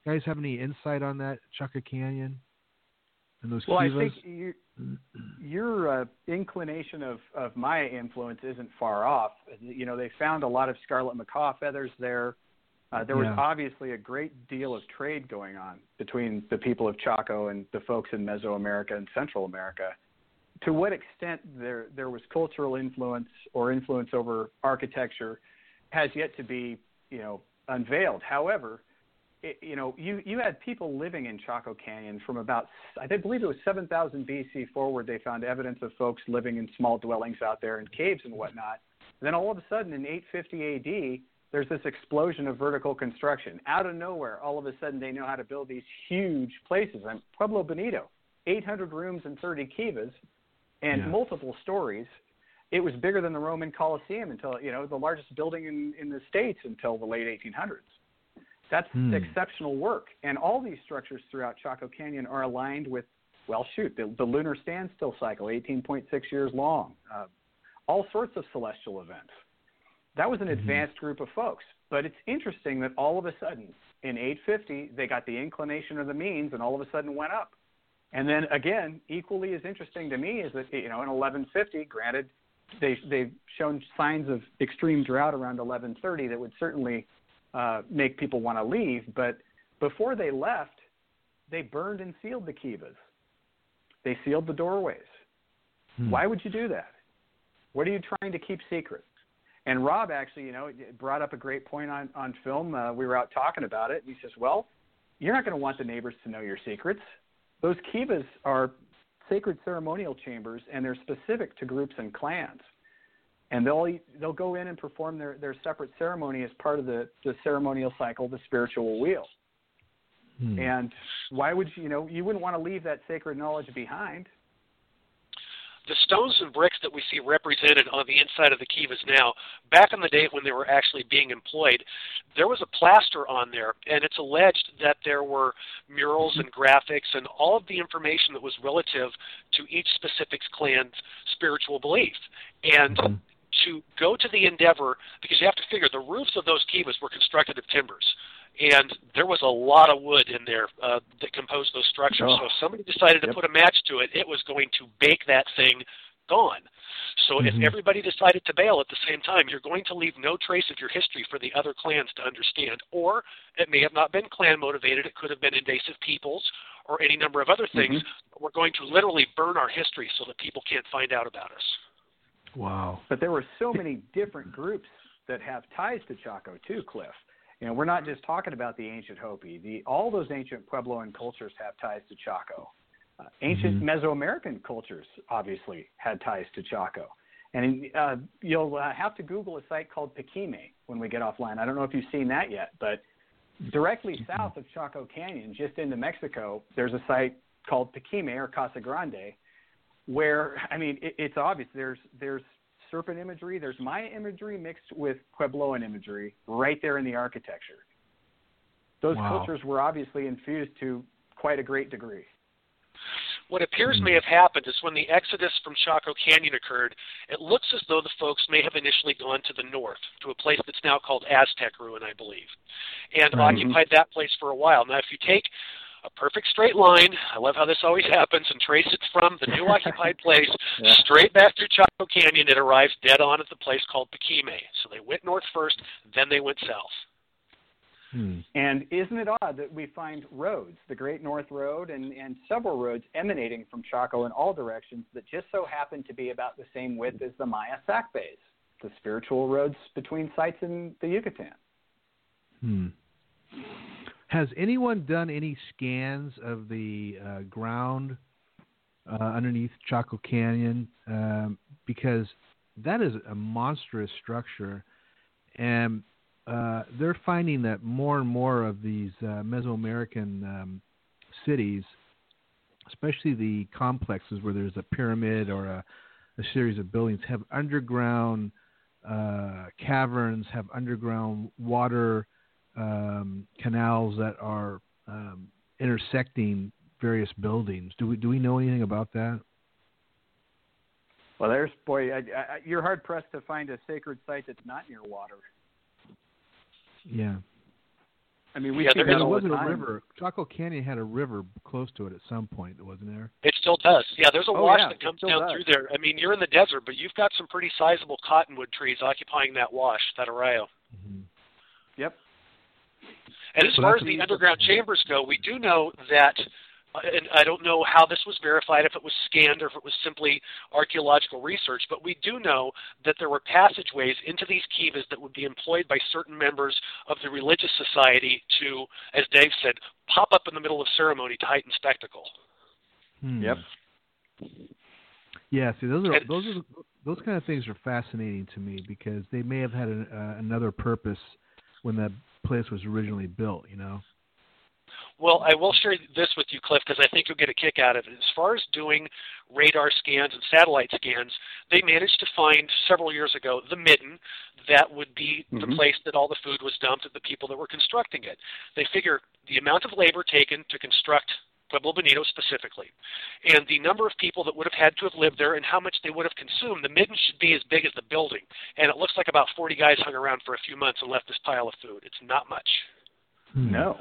guys have any insight on that Chaco Canyon and those Well, kivas? I think your inclination of Maya influence isn't far off. You know, they found a lot of scarlet macaw feathers there. There was obviously a great deal of trade going on between the people of Chaco and the folks in Mesoamerica and Central America. To what extent there was cultural influence or influence over architecture has yet to be, unveiled. However, you had people living in Chaco Canyon from about, I believe it was 7,000 BC forward. They found evidence of folks living in small dwellings out there in caves and whatnot. And then all of a sudden in 850 AD, there's this explosion of vertical construction. Out of nowhere, all of a sudden they know how to build these huge places. Pueblo Bonito, 800 rooms and 30 kivas and multiple stories. It was bigger than the Roman Colosseum until, the largest building in the States until the late 1800s. That's exceptional work. And all these structures throughout Chaco Canyon are aligned with, the lunar standstill cycle, 18.6 years long, all sorts of celestial events. That was an advanced group of folks. But it's interesting that all of a sudden, in 850, they got the inclination or the means and all of a sudden went up. And then, again, equally as interesting to me is that, in 1150, granted, they've shown signs of extreme drought around 1130 that would certainly make people want to leave. But before they left, they burned and sealed the kivas. They sealed the doorways. Why would you do that? What are you trying to keep secret? And Rob actually, brought up a great point on film. We were out talking about it. And he says, well, you're not going to want the neighbors to know your secrets. Those kivas are sacred ceremonial chambers, and they're specific to groups and clans. And they'll go in and perform their separate ceremony as part of the ceremonial cycle, the spiritual wheel. And why would you wouldn't want to leave that sacred knowledge behind. The stones and bricks that we see represented on the inside of the kivas now, back in the day when they were actually being employed, there was a plaster on there, and it's alleged that there were murals and graphics and all of the information that was relative to each specific clan's spiritual belief. And to go to the endeavor, because you have to figure the roofs of those kivas were constructed of timbers, and there was a lot of wood in there that composed those structures. So if somebody decided to put a match to it, it was going to bake that thing gone. So if everybody decided to bail at the same time, you're going to leave no trace of your history for the other clans to understand. Or it may have not been clan motivated. It could have been invasive peoples or any number of other things. We're going to literally burn our history so that people can't find out about us. Wow. But there were so many different groups that have ties to Chaco too, Cliff. We're not just talking about the ancient Hopi. All those ancient Puebloan cultures have ties to Chaco. Ancient Mesoamerican cultures obviously had ties to Chaco. And you'll have to Google a site called Pequime when we get offline. I don't know if you've seen that yet, but directly south of Chaco Canyon, just into Mexico, there's a site called Pequime or Casa Grande, where, it's obvious there's serpent imagery, there's Maya imagery mixed with Puebloan imagery right there in the architecture. Those cultures were obviously infused to quite a great degree. What appears may have happened is when the exodus from Chaco Canyon occurred, it looks as though the folks may have initially gone to the north, to a place that's now called Aztec Ruin, I believe, and occupied that place for a while. Now, if you take a perfect straight line, I love how this always happens, and trace it from the new occupied place straight back through Chaco Canyon, it arrives dead on at the place called Pequime. So they went north first, then they went south. And isn't it odd that we find roads, the Great North Road and several roads emanating from Chaco in all directions that just so happen to be about the same width as the Maya sac bays, the spiritual roads between sites in the Yucatan? Has anyone done any scans of the ground underneath Chaco Canyon? Because that is a monstrous structure, and they're finding that more and more of these Mesoamerican cities, especially the complexes where there's a pyramid or a series of buildings, have underground caverns, have underground water canals that are intersecting various buildings. Do we know anything about that? Well, you're hard pressed to find a sacred site that's not near water. Yeah. I mean, we Yeah, see there that There all the wasn't a time. river. Chaco Canyon had a river close to it at some point, wasn't there? It still does. Yeah, there's a Oh, wash yeah, that it comes still down does. through there. I mean, you're in the desert, but you've got some pretty sizable cottonwood trees occupying that wash, that arroyo. Mm-hmm. Yep. And as So far that's as the the- underground chambers go, we do know that, and I don't know how this was verified, if it was scanned or if it was simply archaeological research, but we do know that there were passageways into these kivas that would be employed by certain members of the religious society to, as Dave said, pop up in the middle of ceremony to heighten spectacle. Yep. Yeah, see, those kind of things are fascinating to me because they may have had another purpose when the place was originally built. You know. Well, I will share this with you, Cliff, because I think you'll get a kick out of it. As far as doing radar scans and satellite scans, they managed to find several years ago the midden that would be the place that all the food was dumped at the people that were constructing it. They figure the amount of labor taken to construct Pueblo Bonito specifically, and the number of people that would have had to have lived there and how much they would have consumed, the midden should be as big as the building. And it looks like about 40 guys hung around for a few months and left this pile of food. It's not much. No.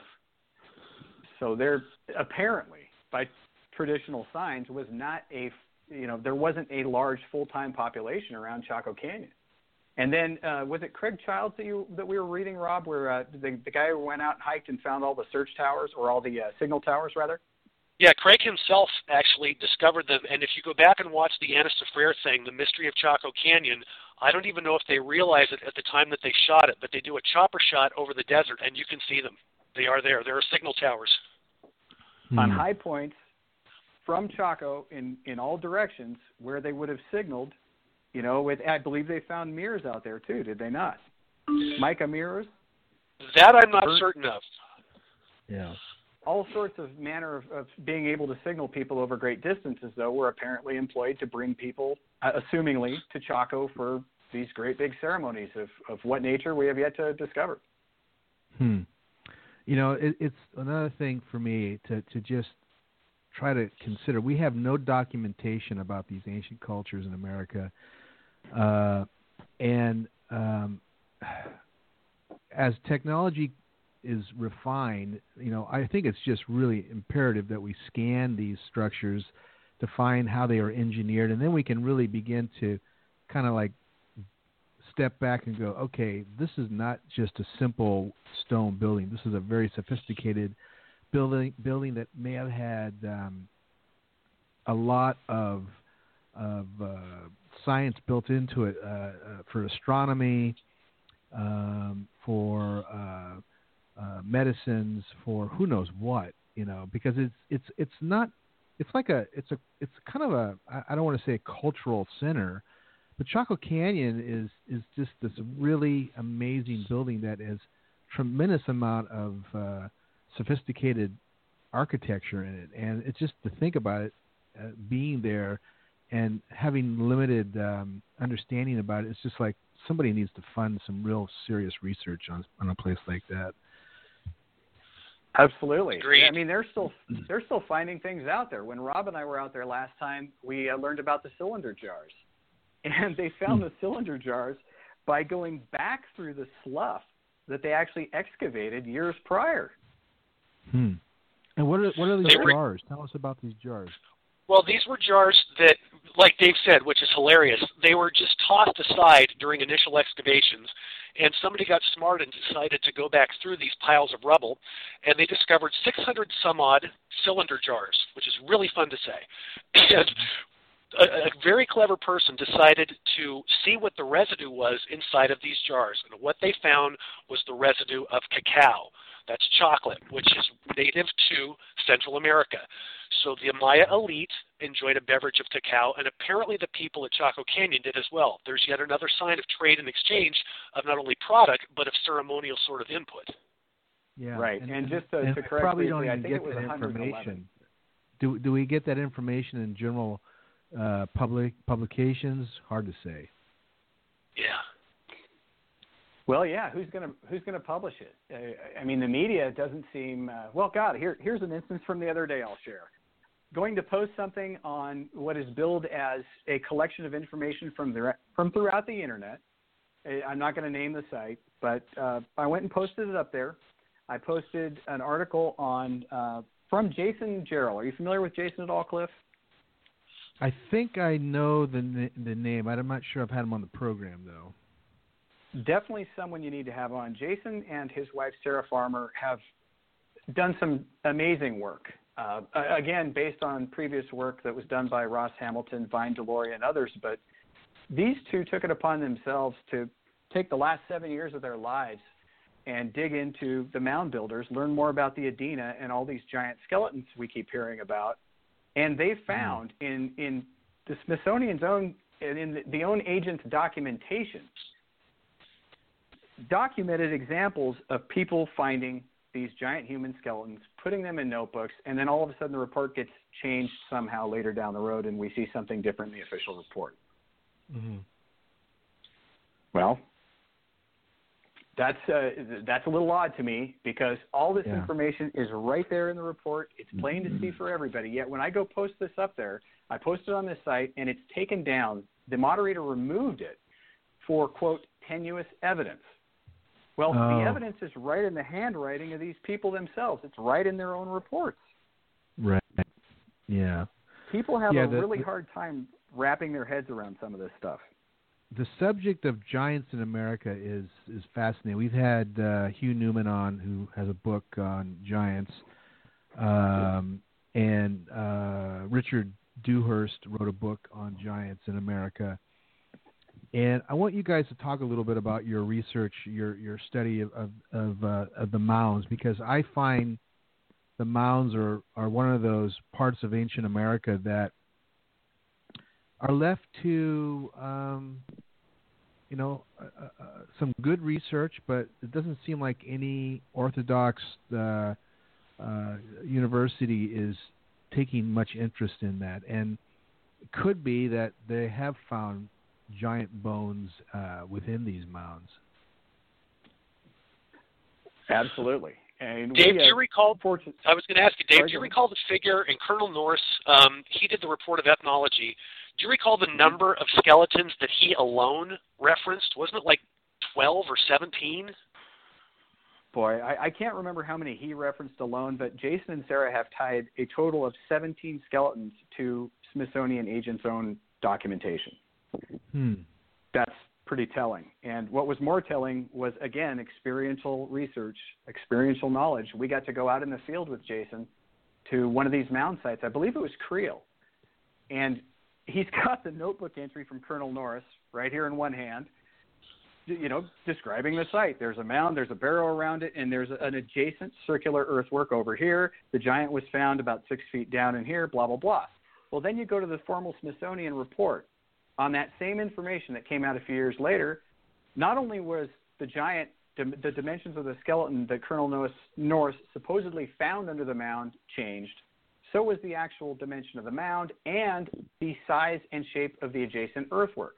So there apparently, by traditional signs, was not there wasn't a large full-time population around Chaco Canyon. And then was it Craig Childs that we were reading, Rob, where the guy who went out and hiked and found all the search towers, or all the signal towers, rather? Yeah, Craig himself actually discovered them, and if you go back and watch the Anna Safrere thing, The Mystery of Chaco Canyon, I don't even know if they realize it at the time that they shot it, but they do a chopper shot over the desert, and you can see them. They are there. There are signal towers. On high points from Chaco in all directions where they would have signaled, I believe they found mirrors out there too, did they not? Mica mirrors? That I'm not certain of. Yeah. All sorts of manner of being able to signal people over great distances, though, were apparently employed to bring people, assumingly, to Chaco for these great big ceremonies of what nature we have yet to discover. It's another thing for me to just try to consider. We have no documentation about these ancient cultures in America. And as technology is refined, I think it's just really imperative that we scan these structures to find how they are engineered, and then we can really begin to kind of like step back and go, okay, this is not just a simple stone building. This is a very sophisticated building that may have had a lot of science built into it for astronomy, for medicines, for who knows what, because it's kind of a, I don't want to say a cultural center, but Chaco Canyon is just this really amazing building that has tremendous amount of sophisticated architecture in it, and it's just to think about it being there and having limited understanding about it. It's just like somebody needs to fund some real serious research on a place like that. Absolutely. Agreed. I mean, they're still finding things out there. When Rob and I were out there last time, we learned about the cylinder jars, and they found the cylinder jars by going back through the slough that they actually excavated years prior. And what are these jars? Tell us about these jars. Well, these were jars that, like Dave said, which is hilarious, they were just tossed aside during initial excavations, and somebody got smart and decided to go back through these piles of rubble, and they discovered 600 some odd cylinder jars, which is really fun to say. And a very clever person decided to see what the residue was inside of these jars, and what they found was the residue of cacao. That's chocolate, which is native to Central America. So the Maya elite enjoyed a beverage of cacao, and apparently the people at Chaco Canyon did as well. There's yet another sign of trade and exchange of not only product, but of ceremonial sort of input. Yeah, right. And just to correct probably briefly, don't I even think get it was that 111. information. Do we get that information in general publications? Hard to say. Yeah. Well, yeah. Who's gonna publish it? I mean, the media doesn't seem. Well, God, here's an instance from the other day I'll share. Going to post something on what is billed as a collection of information from throughout the internet. I'm not going to name the site, but I went and posted it up there. I posted an article on from Jason Jarrell. Are you familiar with Jason at all, Cliff? I think I know the name. I'm not sure I've had him on the program, though. Definitely someone you need to have on. Jason and his wife, Sarah Farmer, have done some amazing work. Again, based on previous work that was done by Ross Hamilton, Vine Deloria, and others. But these two took it upon themselves to take the last 7 years of their lives and dig into the mound builders, learn more about the Adena and all these giant skeletons we keep hearing about. And they found in the Smithsonian's own, in the own agent's documentation, documented examples of people finding these giant human skeletons, putting them in notebooks, and then all of a sudden the report gets changed somehow later down the road and we see something different in the official report. Mm-hmm. Well, that's a little odd to me because all this information is right there in the report. It's plain to see for everybody. Yet when I go post this up there, I post it on this site, and it's taken down. The moderator removed it for, quote, tenuous evidence. Well, the evidence is right in the handwriting of these people themselves. It's right in their own reports. Right. Yeah. People have a really hard time wrapping their heads around some of this stuff. The subject of giants in America is fascinating. We've had Hugh Newman on, who has a book on giants, and Richard Dewhurst wrote a book on giants in America. And I want you guys to talk a little bit about your research, your study of the mounds, because I find the mounds are one of those parts of ancient America that are left to, some good research, but it doesn't seem like any Orthodox university is taking much interest in that. And it could be that they have found giant bones within these mounds. Absolutely. And Dave, do you recall? I was going to ask you, Dave. Do you recall the figure in Colonel Norse? He did the report of ethnology. Do you recall the number of skeletons that he alone referenced? Wasn't it like 12 or 17? Boy, I can't remember how many he referenced alone, but Jason and Sarah have tied a total of 17 skeletons to Smithsonian agents' own documentation. That's pretty telling. And what was more telling was, again, experiential research, experiential knowledge. We got to go out in the field with Jason to one of these mound sites. I believe it was Creel. And he's got the notebook entry from Colonel Norris right here in one hand, describing the site. There's a mound, there's a barrow around it, and there's an adjacent circular earthwork over here. The giant was found about 6 feet down in here, blah, blah, blah. Well, then you go to the formal Smithsonian report. On that same information that came out a few years later, not only was the giant, the dimensions of the skeleton that Colonel Norris supposedly found under the mound changed, so was the actual dimension of the mound and the size and shape of the adjacent earthwork.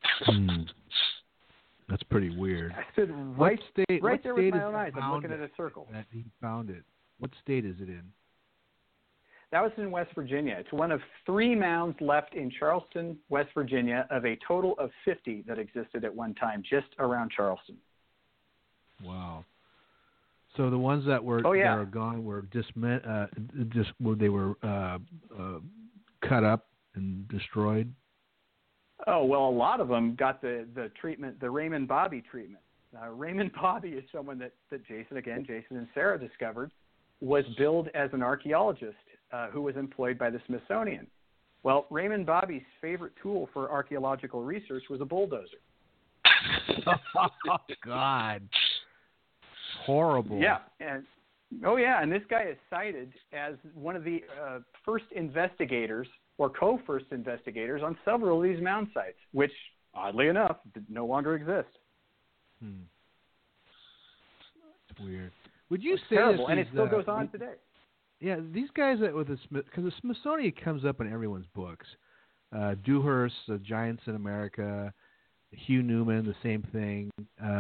That's pretty weird. I stood right there with my own eyes. I'm looking at a circle. That he found it. What state is it in? That was in West Virginia. It's one of 3 mounds left in Charleston, West Virginia, of a total of 50 that existed at one time just around Charleston. Wow. So the ones that were that are gone were they were cut up and destroyed. Oh, well, a lot of them got the treatment, the Raymond Bobby treatment. Raymond Bobby is someone that Jason and Sarah discovered was billed as an archaeologist who was employed by the Smithsonian. Well, Raymond Bobby's favorite tool for archaeological research was a bulldozer. Oh, God. Horrible. Yeah. And this guy is cited as one of the first investigators or co-first investigators on several of these mound sites, which, oddly enough, no longer exist. It's weird. Would you say terrible, this and is, it still goes on today. Yeah, these guys with because the Smithsonian comes up in everyone's books. Dewhurst, Giants in America, Hugh Newman, the same thing.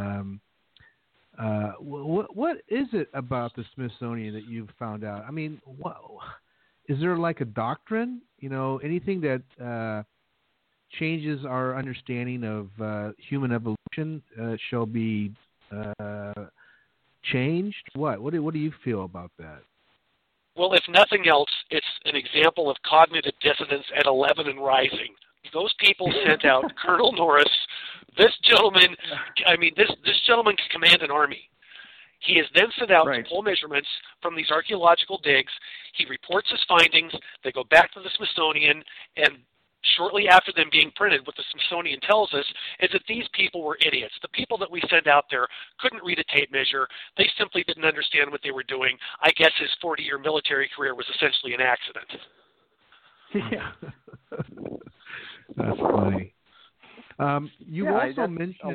What is it about the Smithsonian that you've found out? I mean, is there like a doctrine? Anything that changes our understanding of human evolution shall be changed? What do you feel about that? Well, if nothing else, it's an example of cognitive dissonance at 11 and rising. Those people sent out Colonel Norris. This gentleman, this gentleman can command an army. He is then sent out to pull measurements from these archaeological digs. He reports his findings. They go back to the Smithsonian, and shortly after them being printed, what the Smithsonian tells us is that these people were idiots. The people that we sent out there couldn't read a tape measure. They simply didn't understand what they were doing. I guess his 40-year military career was essentially an accident. Yeah. That's funny. You also mentioned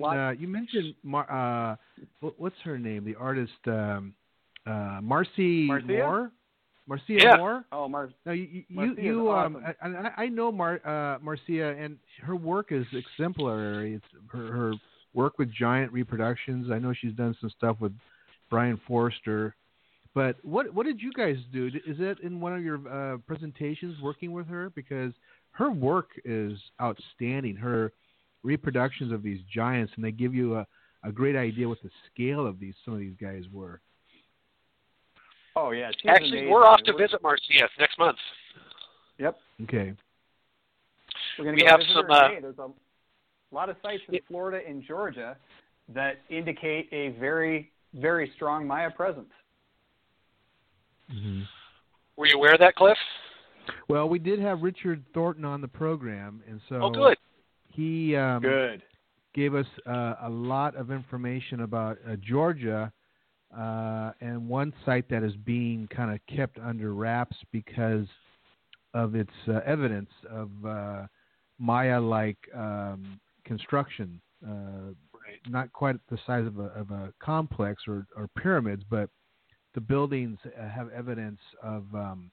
what's her name? The artist Marcia Moore. Marcia Moore. Oh, No, awesome. I know Marcia, and her work is exemplary. It's her work with giant reproductions. I know she's done some stuff with Brian Forster. But what did you guys do? Is that in one of your presentations working with her? Because her work is outstanding. Her reproductions of these giants, and they give you a great idea what the scale of some of these guys were. Oh yeah, actually, amazing. We're off to visit Marcia next month. Yep. Okay. We have some. There's a lot of sites in Florida and Georgia that indicate a very, very strong Maya presence. Mm-hmm. Were you aware of that, Cliff? Well, we did have Richard Thornton on the program, and so good. He gave us a lot of information about Georgia and one site that is being kind of kept under wraps because of its evidence of Maya-like construction. Not quite the size of a complex or pyramids, but the buildings have evidence of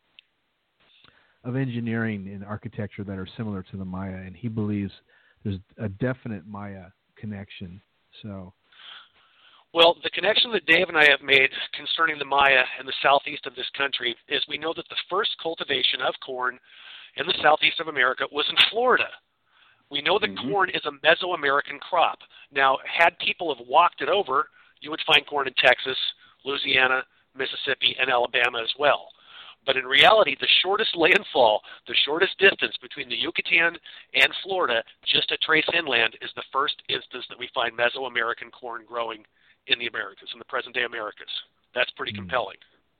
engineering and architecture that are similar to the Maya, and he believes there's a definite Maya connection. So, well, the connection that Dave and I have made concerning the Maya in the southeast of this country is we know that the first cultivation of corn in the southeast of America was in Florida. We know that corn is a Mesoamerican crop. Now, had people have walked it over, you would find corn in Texas, Louisiana, Mississippi, and Alabama as well. But in reality, the shortest landfall, the shortest distance between the Yucatan and Florida, just a trace inland, is the first instance that we find Mesoamerican corn growing in the Americas, in the present-day Americas. That's pretty compelling.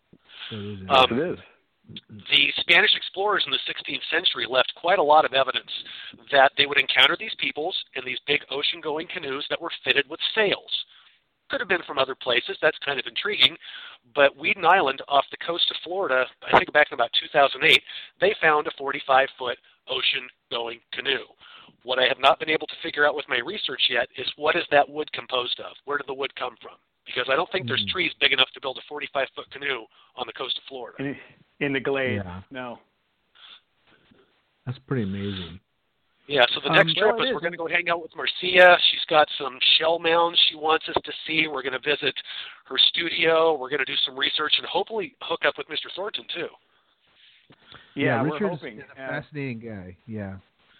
It is. The Spanish explorers in the 16th century left quite a lot of evidence that they would encounter these peoples in these big ocean-going canoes that were fitted with sails. Could have been from other places. That's kind of intriguing. But Weeden Island off the coast of Florida, I think back in about 2008, they found a 45-foot ocean-going canoe. What I have not been able to figure out with my research yet is what is that wood composed of? Where did the wood come from? Because I don't think there's trees big enough to build a 45-foot canoe on the coast of Florida. In the glade, yeah. No. That's pretty amazing. Yeah, so the next trip is we're going to go hang out with Marcia. She's got some shell mounds she wants us to see. We're going to visit her studio. We're going to do some research and hopefully hook up with Mr. Thornton, too. Yeah, Richard's we're hoping. A fascinating guy, yeah.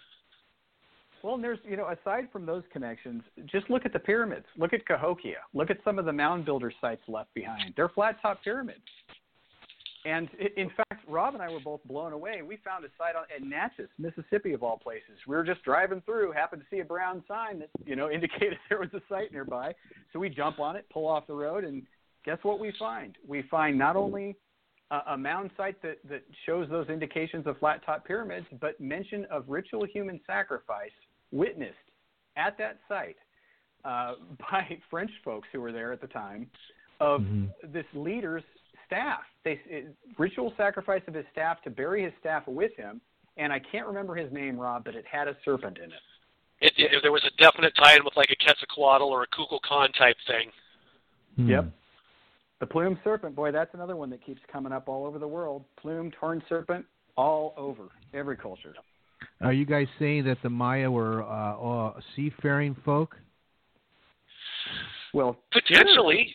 Well, and there's, aside from those connections, just look at the pyramids. Look at Cahokia. Look at some of the mound builder sites left behind. They're flat-top pyramids. And in fact, Rob and I were both blown away. We found a site at Natchez, Mississippi, of all places. We were just driving through, happened to see a brown sign that, indicated there was a site nearby. So we jump on it, pull off the road, and guess what we find? We find not only a mound site that shows those indications of flat-top pyramids, but mention of ritual human sacrifice witnessed at that site by French folks who were there at the time of this leader's staff. Ritual sacrifice of his staff to bury his staff with him, and I can't remember his name, Rob, but it had a serpent in it. There was a definite tie-in with like a Quetzalcoatl or a Kukulkan type thing. Yep. The plumed serpent, boy, that's another one that keeps coming up all over the world. Plumed horned serpent all over, every culture. Are you guys saying that the Maya were all seafaring folk? Well, potentially.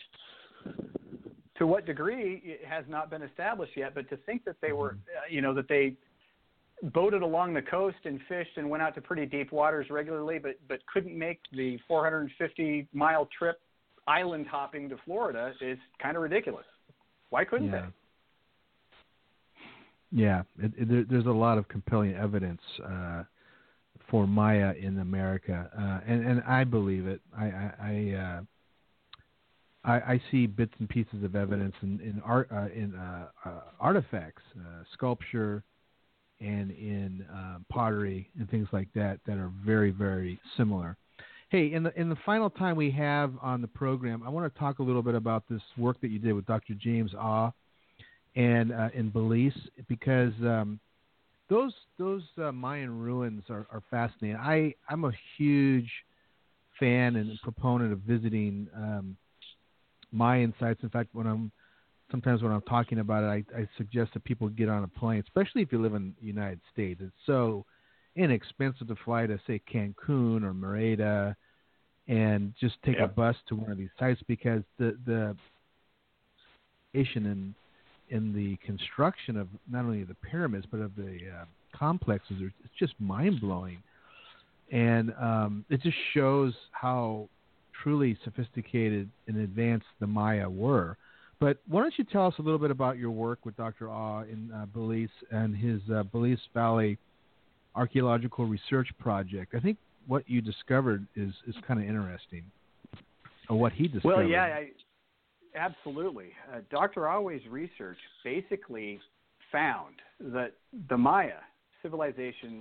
To what degree, it has not been established yet, but to think that they were, that they boated along the coast and fished and went out to pretty deep waters regularly, but couldn't make the 450-mile trip island hopping to Florida is kind of ridiculous. Why couldn't they? Yeah, there's a lot of compelling evidence for Maya in America, and I believe it. I see bits and pieces of evidence in art, artifacts, sculpture, and in pottery and things like that are very, very similar. Hey, in the final time we have on the program, I want to talk a little bit about this work that you did with Dr. James Ah and in Belize, because those Mayan ruins are fascinating. I'm a huge fan and proponent of visiting Mayan sites. In fact, when I'm talking about it, I suggest that people get on a plane, especially if you live in the United States. It's so inexpensive to fly to, say, Cancun or Merida and just take a bus to one of these sites, because the in the construction of not only the pyramids but of the complexes, it's just mind-blowing. And it just shows how truly sophisticated and advanced the Maya were. But why don't you tell us a little bit about your work with Dr. Ah in Belize and his Belize Valley Archaeological Research Project? I think what you discovered is kind of interesting, or what he discovered. Well, yeah, absolutely. Dr. Ah's research basically found that the Maya civilization,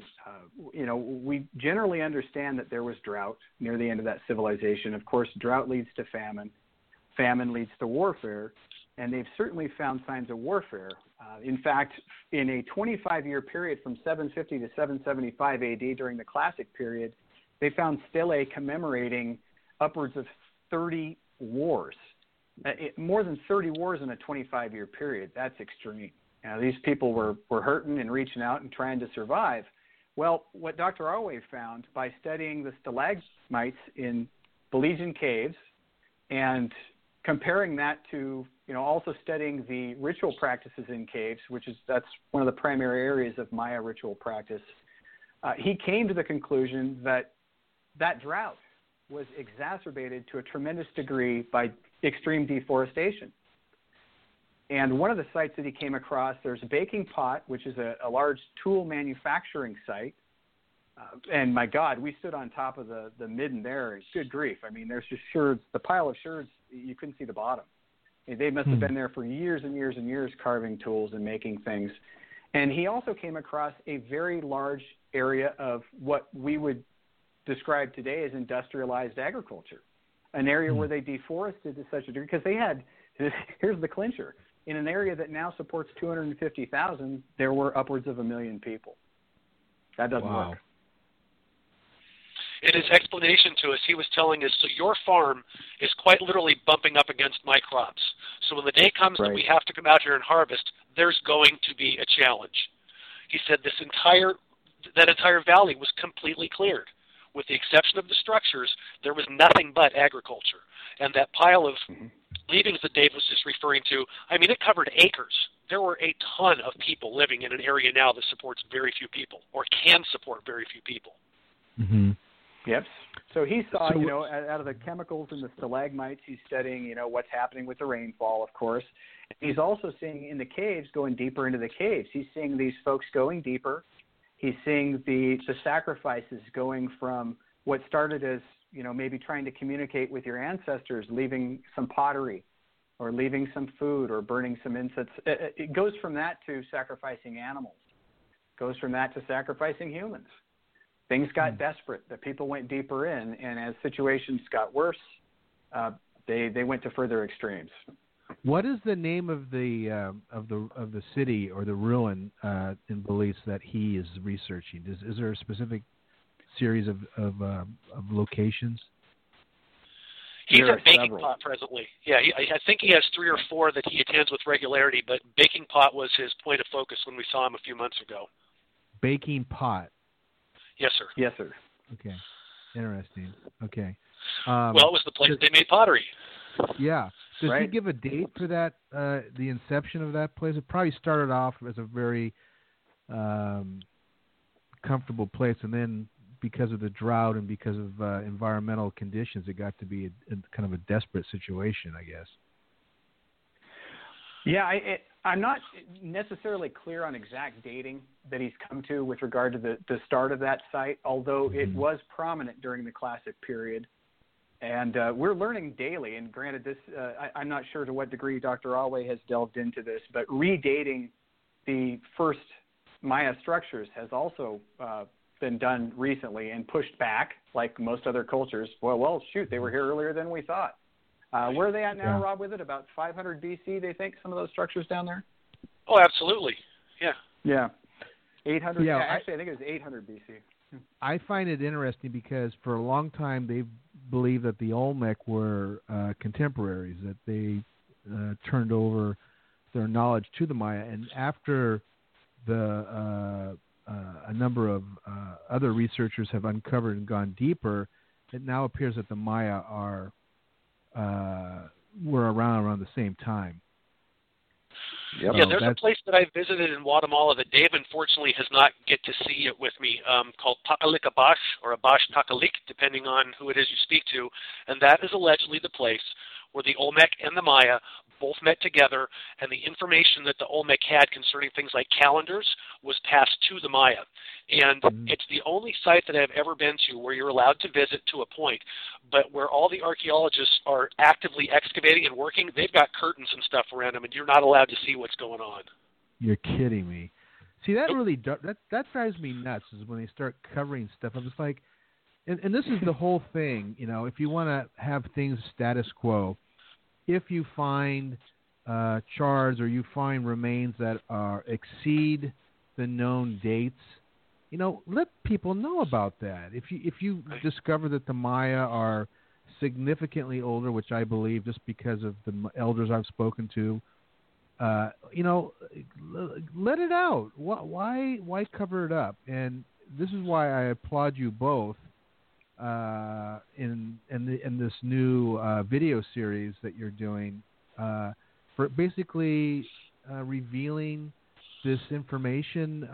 we generally understand that there was drought near the end of that civilization. Of course, drought leads to famine. Famine leads to warfare, and they've certainly found signs of warfare. In fact, in a 25-year period from 750 to 775 AD during the Classic period, they found stelae commemorating upwards of 30 wars. More than 30 wars in a 25-year period. That's extreme. These people were hurting and reaching out and trying to survive. Well, what Dr. Ah found by studying the stalagmites in Belizean caves and comparing that to, also studying the ritual practices in caves, that's one of the primary areas of Maya ritual practice, he came to the conclusion that drought was exacerbated to a tremendous degree by extreme deforestation. And one of the sites that he came across, there's a baking pot, which is a large tool manufacturing site. And my God, we stood on top of the midden there. Good grief. I mean, there's just sherds, the pile of sherds, you couldn't see the bottom. They must have been there for years and years and years carving tools and making things. And he also came across a very large area of what we would describe today as industrialized agriculture, an area where they deforested to such a degree, because they had, here's the clincher, in an area that now supports 250,000, there were upwards of 1 million people. That doesn't work. In his explanation to us, he was telling us, so your farm is quite literally bumping up against my crops. So when the day comes that we have to come out here and harvest, there's going to be a challenge. He said that entire valley was completely cleared. With the exception of the structures, there was nothing but agriculture. And that pile of leavings that Dave was just referring to, I mean, it covered acres. There were a ton of people living in an area now that supports very few people, or can support very few people. Mm-hmm. Yep. So he saw, out of the chemicals in the stalagmites, he's studying, what's happening with the rainfall, of course. He's also seeing in the caves, going deeper into the caves. He's seeing these folks going deeper. He's seeing the sacrifices going from what started as, maybe trying to communicate with your ancestors, leaving some pottery or leaving some food or burning some incense. It goes from that to sacrificing animals. It goes from that to sacrificing humans. Things got desperate. The people went deeper in, and as situations got worse, they went to further extremes. What is the name of the city or the ruin in Belize that he is researching? Is there a specific series of locations? He's at Baking Pot presently. Yeah, I think he has 3 or 4 that he attends with regularity, but Baking Pot was his point of focus when we saw him a few months ago. Baking Pot. Yes, sir. Yes, sir. Okay. Interesting. Okay. Well, it was the place they made pottery. Yeah. Does he give a date for that, the inception of that place? It probably started off as a very comfortable place and then because of the drought and because of environmental conditions, it got to be kind of a desperate situation, I guess. Yeah, I'm not necessarily clear on exact dating that he's come to with regard to the start of that site, although it was prominent during the Classic period. And we're learning daily, and granted, this I'm not sure to what degree Dr. Alway has delved into this, but redating the first Maya structures has also been done recently and pushed back, like most other cultures. Well, shoot, they were here earlier than we thought. Where are they at now, Rob, with it? About 500 BC, they think, some of those structures down there? Oh, absolutely. Yeah. Yeah. 800. Yeah, actually, I think it was 800 BC. I find it interesting because for a long time they believed that the Olmec were contemporaries, that they turned over their knowledge to the Maya. And after a number of other researchers have uncovered and gone deeper, it now appears that the Maya were around the same time. Yep. Yeah, there's a place that I visited in Guatemala that Dave unfortunately has not get to see it with me, called Takalik Abash, or Abash Takalik, depending on who it is you speak to, and that is allegedly the place where the Olmec and the Maya both met together, and the information that the Olmec had concerning things like calendars was passed to the Maya. And it's the only site that I've ever been to where you're allowed to visit to a point, but where all the archaeologists are actively excavating and working, they've got curtains and stuff around them, and you're not allowed to see what's going on. You're kidding me. See, that really that drives me nuts is when they start covering stuff. I'm just like, and this is the whole thing, you know, if you want to have things status quo, if you find shards or you find remains that exceed the known dates, you know, let people know about that. If you discover that the Maya are significantly older, which I believe just because of the elders I've spoken to, you know, let it out. Why cover it up? And this is why I applaud you both in this new video series that you're doing for basically revealing this information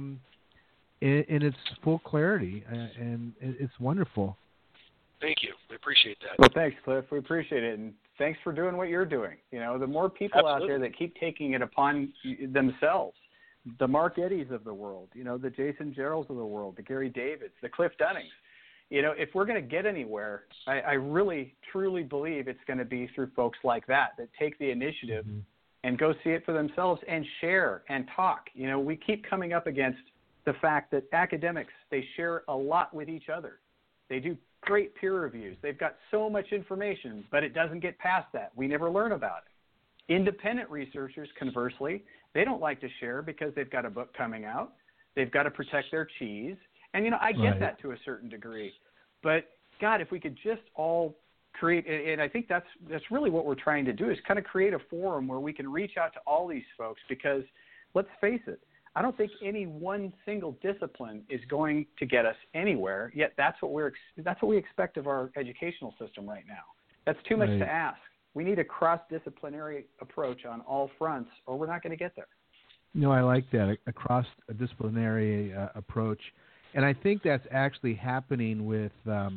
in its full clarity, and it's wonderful. Thank you. I appreciate that. Well, thanks, Cliff. We appreciate it, and thanks for doing what you're doing. You know, the more people out there that keep taking it upon themselves, the Mark Eddies of the world, you know, the Jason Geralds of the world, the Gary Davids, the Cliff Dunnings. You know, if we're going to get anywhere, I really, truly believe it's going to be through folks like that take the initiative and go see it for themselves and share and talk. You know, we keep coming up against the fact that academics, they share a lot with each other. They do great peer reviews. They've got so much information, but it doesn't get past that. We never learn about it. Independent researchers, conversely, they don't like to share because they've got a book coming out. They've got to protect their cheese. And, you know, I get that to a certain degree. But, God, if we could just all create, and I think that's really what we're trying to do, is kind of create a forum where we can reach out to all these folks because, let's face it, I don't think any one single discipline is going to get us anywhere, yet that's what we expect of our educational system right now. That's too much to ask. We need a cross-disciplinary approach on all fronts, or we're not going to get there. No, I like that, a cross-disciplinary approach. And I think that's actually happening with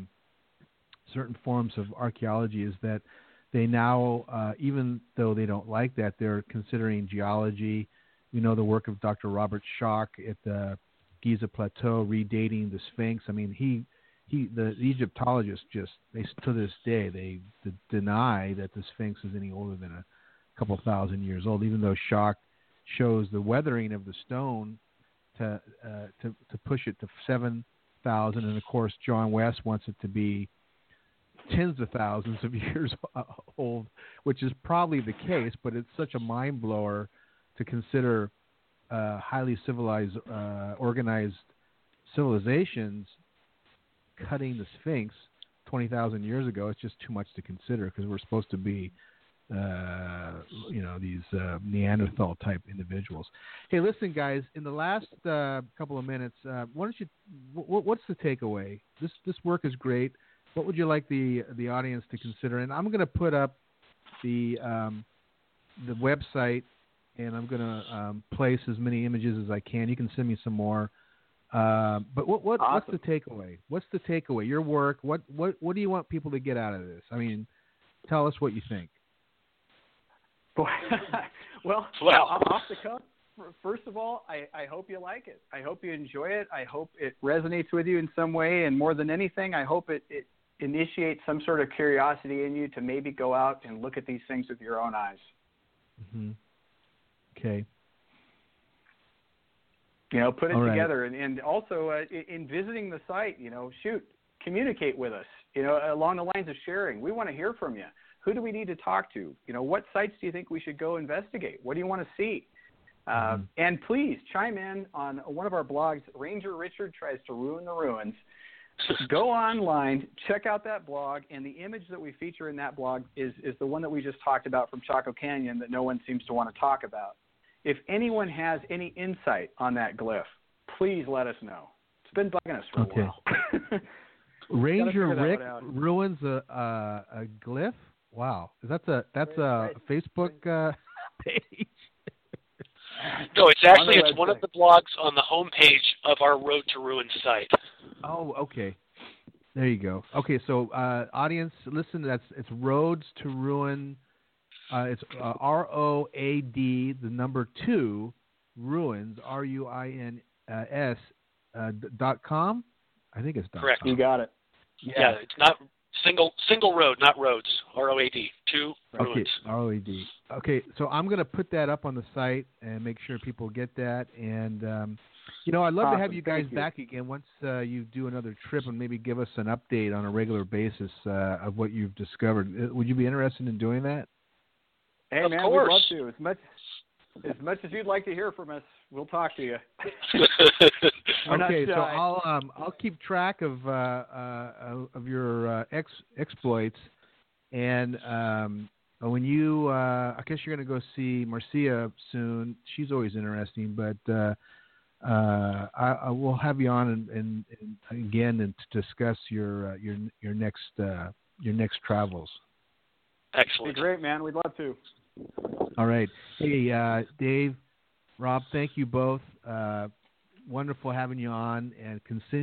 certain forms of archaeology, is that they now, even though they don't like that, they're considering geology. You know, the work of Dr. Robert Schoch at the Giza Plateau, redating the Sphinx. I mean, the Egyptologists to this day, they deny that the Sphinx is any older than a couple thousand years old, even though Schoch shows the weathering of the stone to push it to 7,000, and of course John West wants it to be tens of thousands of years old, which is probably the case, but it's such a mind blower to consider highly civilized, organized civilizations cutting the Sphinx 20,000 years ago. It's just too much to consider because we're supposed to be these Neanderthal type individuals. Hey, listen, guys. In the last couple of minutes, what's the takeaway? This work is great. What would you like the audience to consider? And I'm going to put up the website, and I'm going to place as many images as I can. You can send me some more But what's Awesome. the takeaway? What's the takeaway? Your work. What do you want people to get out of this? I mean, tell us what you think. Well, Wow. off the cuff, first of all, I hope you like it. I hope you enjoy it. I hope it resonates with you in some way. And more than anything, I hope it initiates some sort of curiosity in you to maybe go out and look at these things with your own eyes. Mm-hmm. Okay. Put it All right. together. And also in visiting the site, communicate with us, along the lines of sharing. We want to hear from you. Who do we need to talk to? What sites do you think we should go investigate? What do you want to see? And please chime in on one of our blogs, Ranger Richard Tries to Ruin the Ruins. Go online, check out that blog, and the image that we feature in that blog is the one that we just talked about from Chaco Canyon that no one seems to want to talk about. If anyone has any insight on that glyph, please let us know. It's been bugging us for a while. Ranger Gotta figure Rick that one out. ruins a glyph. Wow, that's a Right. Facebook page. No, it's one of website. the blogs on the homepage of our Road to Ruin site. Oh, okay. There you go. Okay, so audience, listen. It's Roads to Ruin. It's ROAD, the number 2, Ruins, RUINS .com. I think it's Correct. .com. You got it. Yeah, it's not single road, not roads. ROAD, 2 Ruins. Okay, ROAD. Okay, so I'm going to put that up on the site and make sure people get that. And, I'd love to have Awesome. you guys Thank you. back again once you do another trip and maybe give us an update on a regular basis of what you've discovered. Would you be interested in doing that? Hey, Of man, course. we'd love to. As much as you'd like to hear from us, we'll talk to you. We're not Okay, so shy. I'll keep track of your exploits, and when you I guess you're going to go see Marcia soon. She's always interesting, but I will have you on and again and to discuss your next travels. Excellent. Be great, man. We'd love to. All right. Hey, Dave, Rob, thank you both. Wonderful having you on. And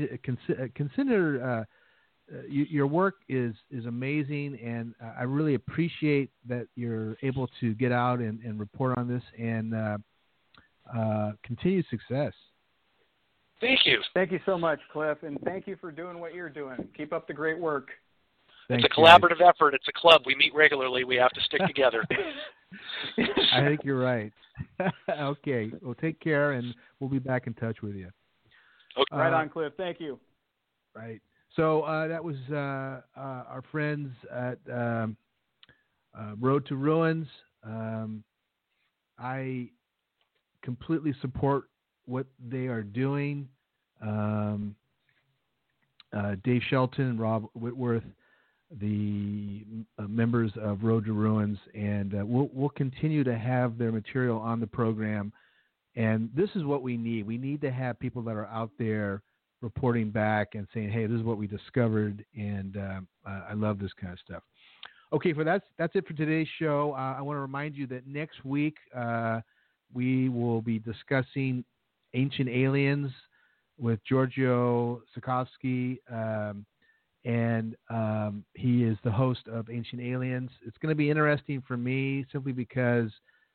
consider your work is amazing, and I really appreciate that you're able to get out and report on this. And continued success. Thank you. Thank you so much, Cliff, and thank you for doing what you're doing. Keep up the great work. Thanks, It's a collaborative effort. It's a club. We meet regularly. We have to stick together. I think you're right. Okay. Well, take care, and we'll be back in touch with you. Okay. Right on, Cliff. Thank you. Right. So that was our friends at Road to Ruins. I completely support what they are doing. Dave Shelton and Rob Whitworth, the members of Road to Ruins, and we'll continue to have their material on the program. And this is what we need. We need to have people that are out there reporting back and saying, "Hey, this is what we discovered," and I love this kind of stuff. Okay, that's it for today's show. I want to remind you that next week we will be discussing Ancient Aliens with Giorgio Sikowski, and he is the host of Ancient Aliens. It's going to be interesting for me simply because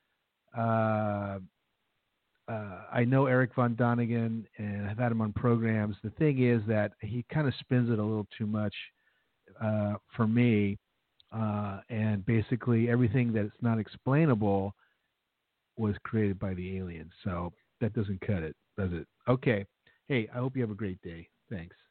I know Eric Von Donigan and I've had him on programs. The thing is that he kind of spins it a little too much for me, and basically everything that's not explainable was created by the aliens. So that doesn't cut it, does it? Okay. Hey, I hope you have a great day. Thanks.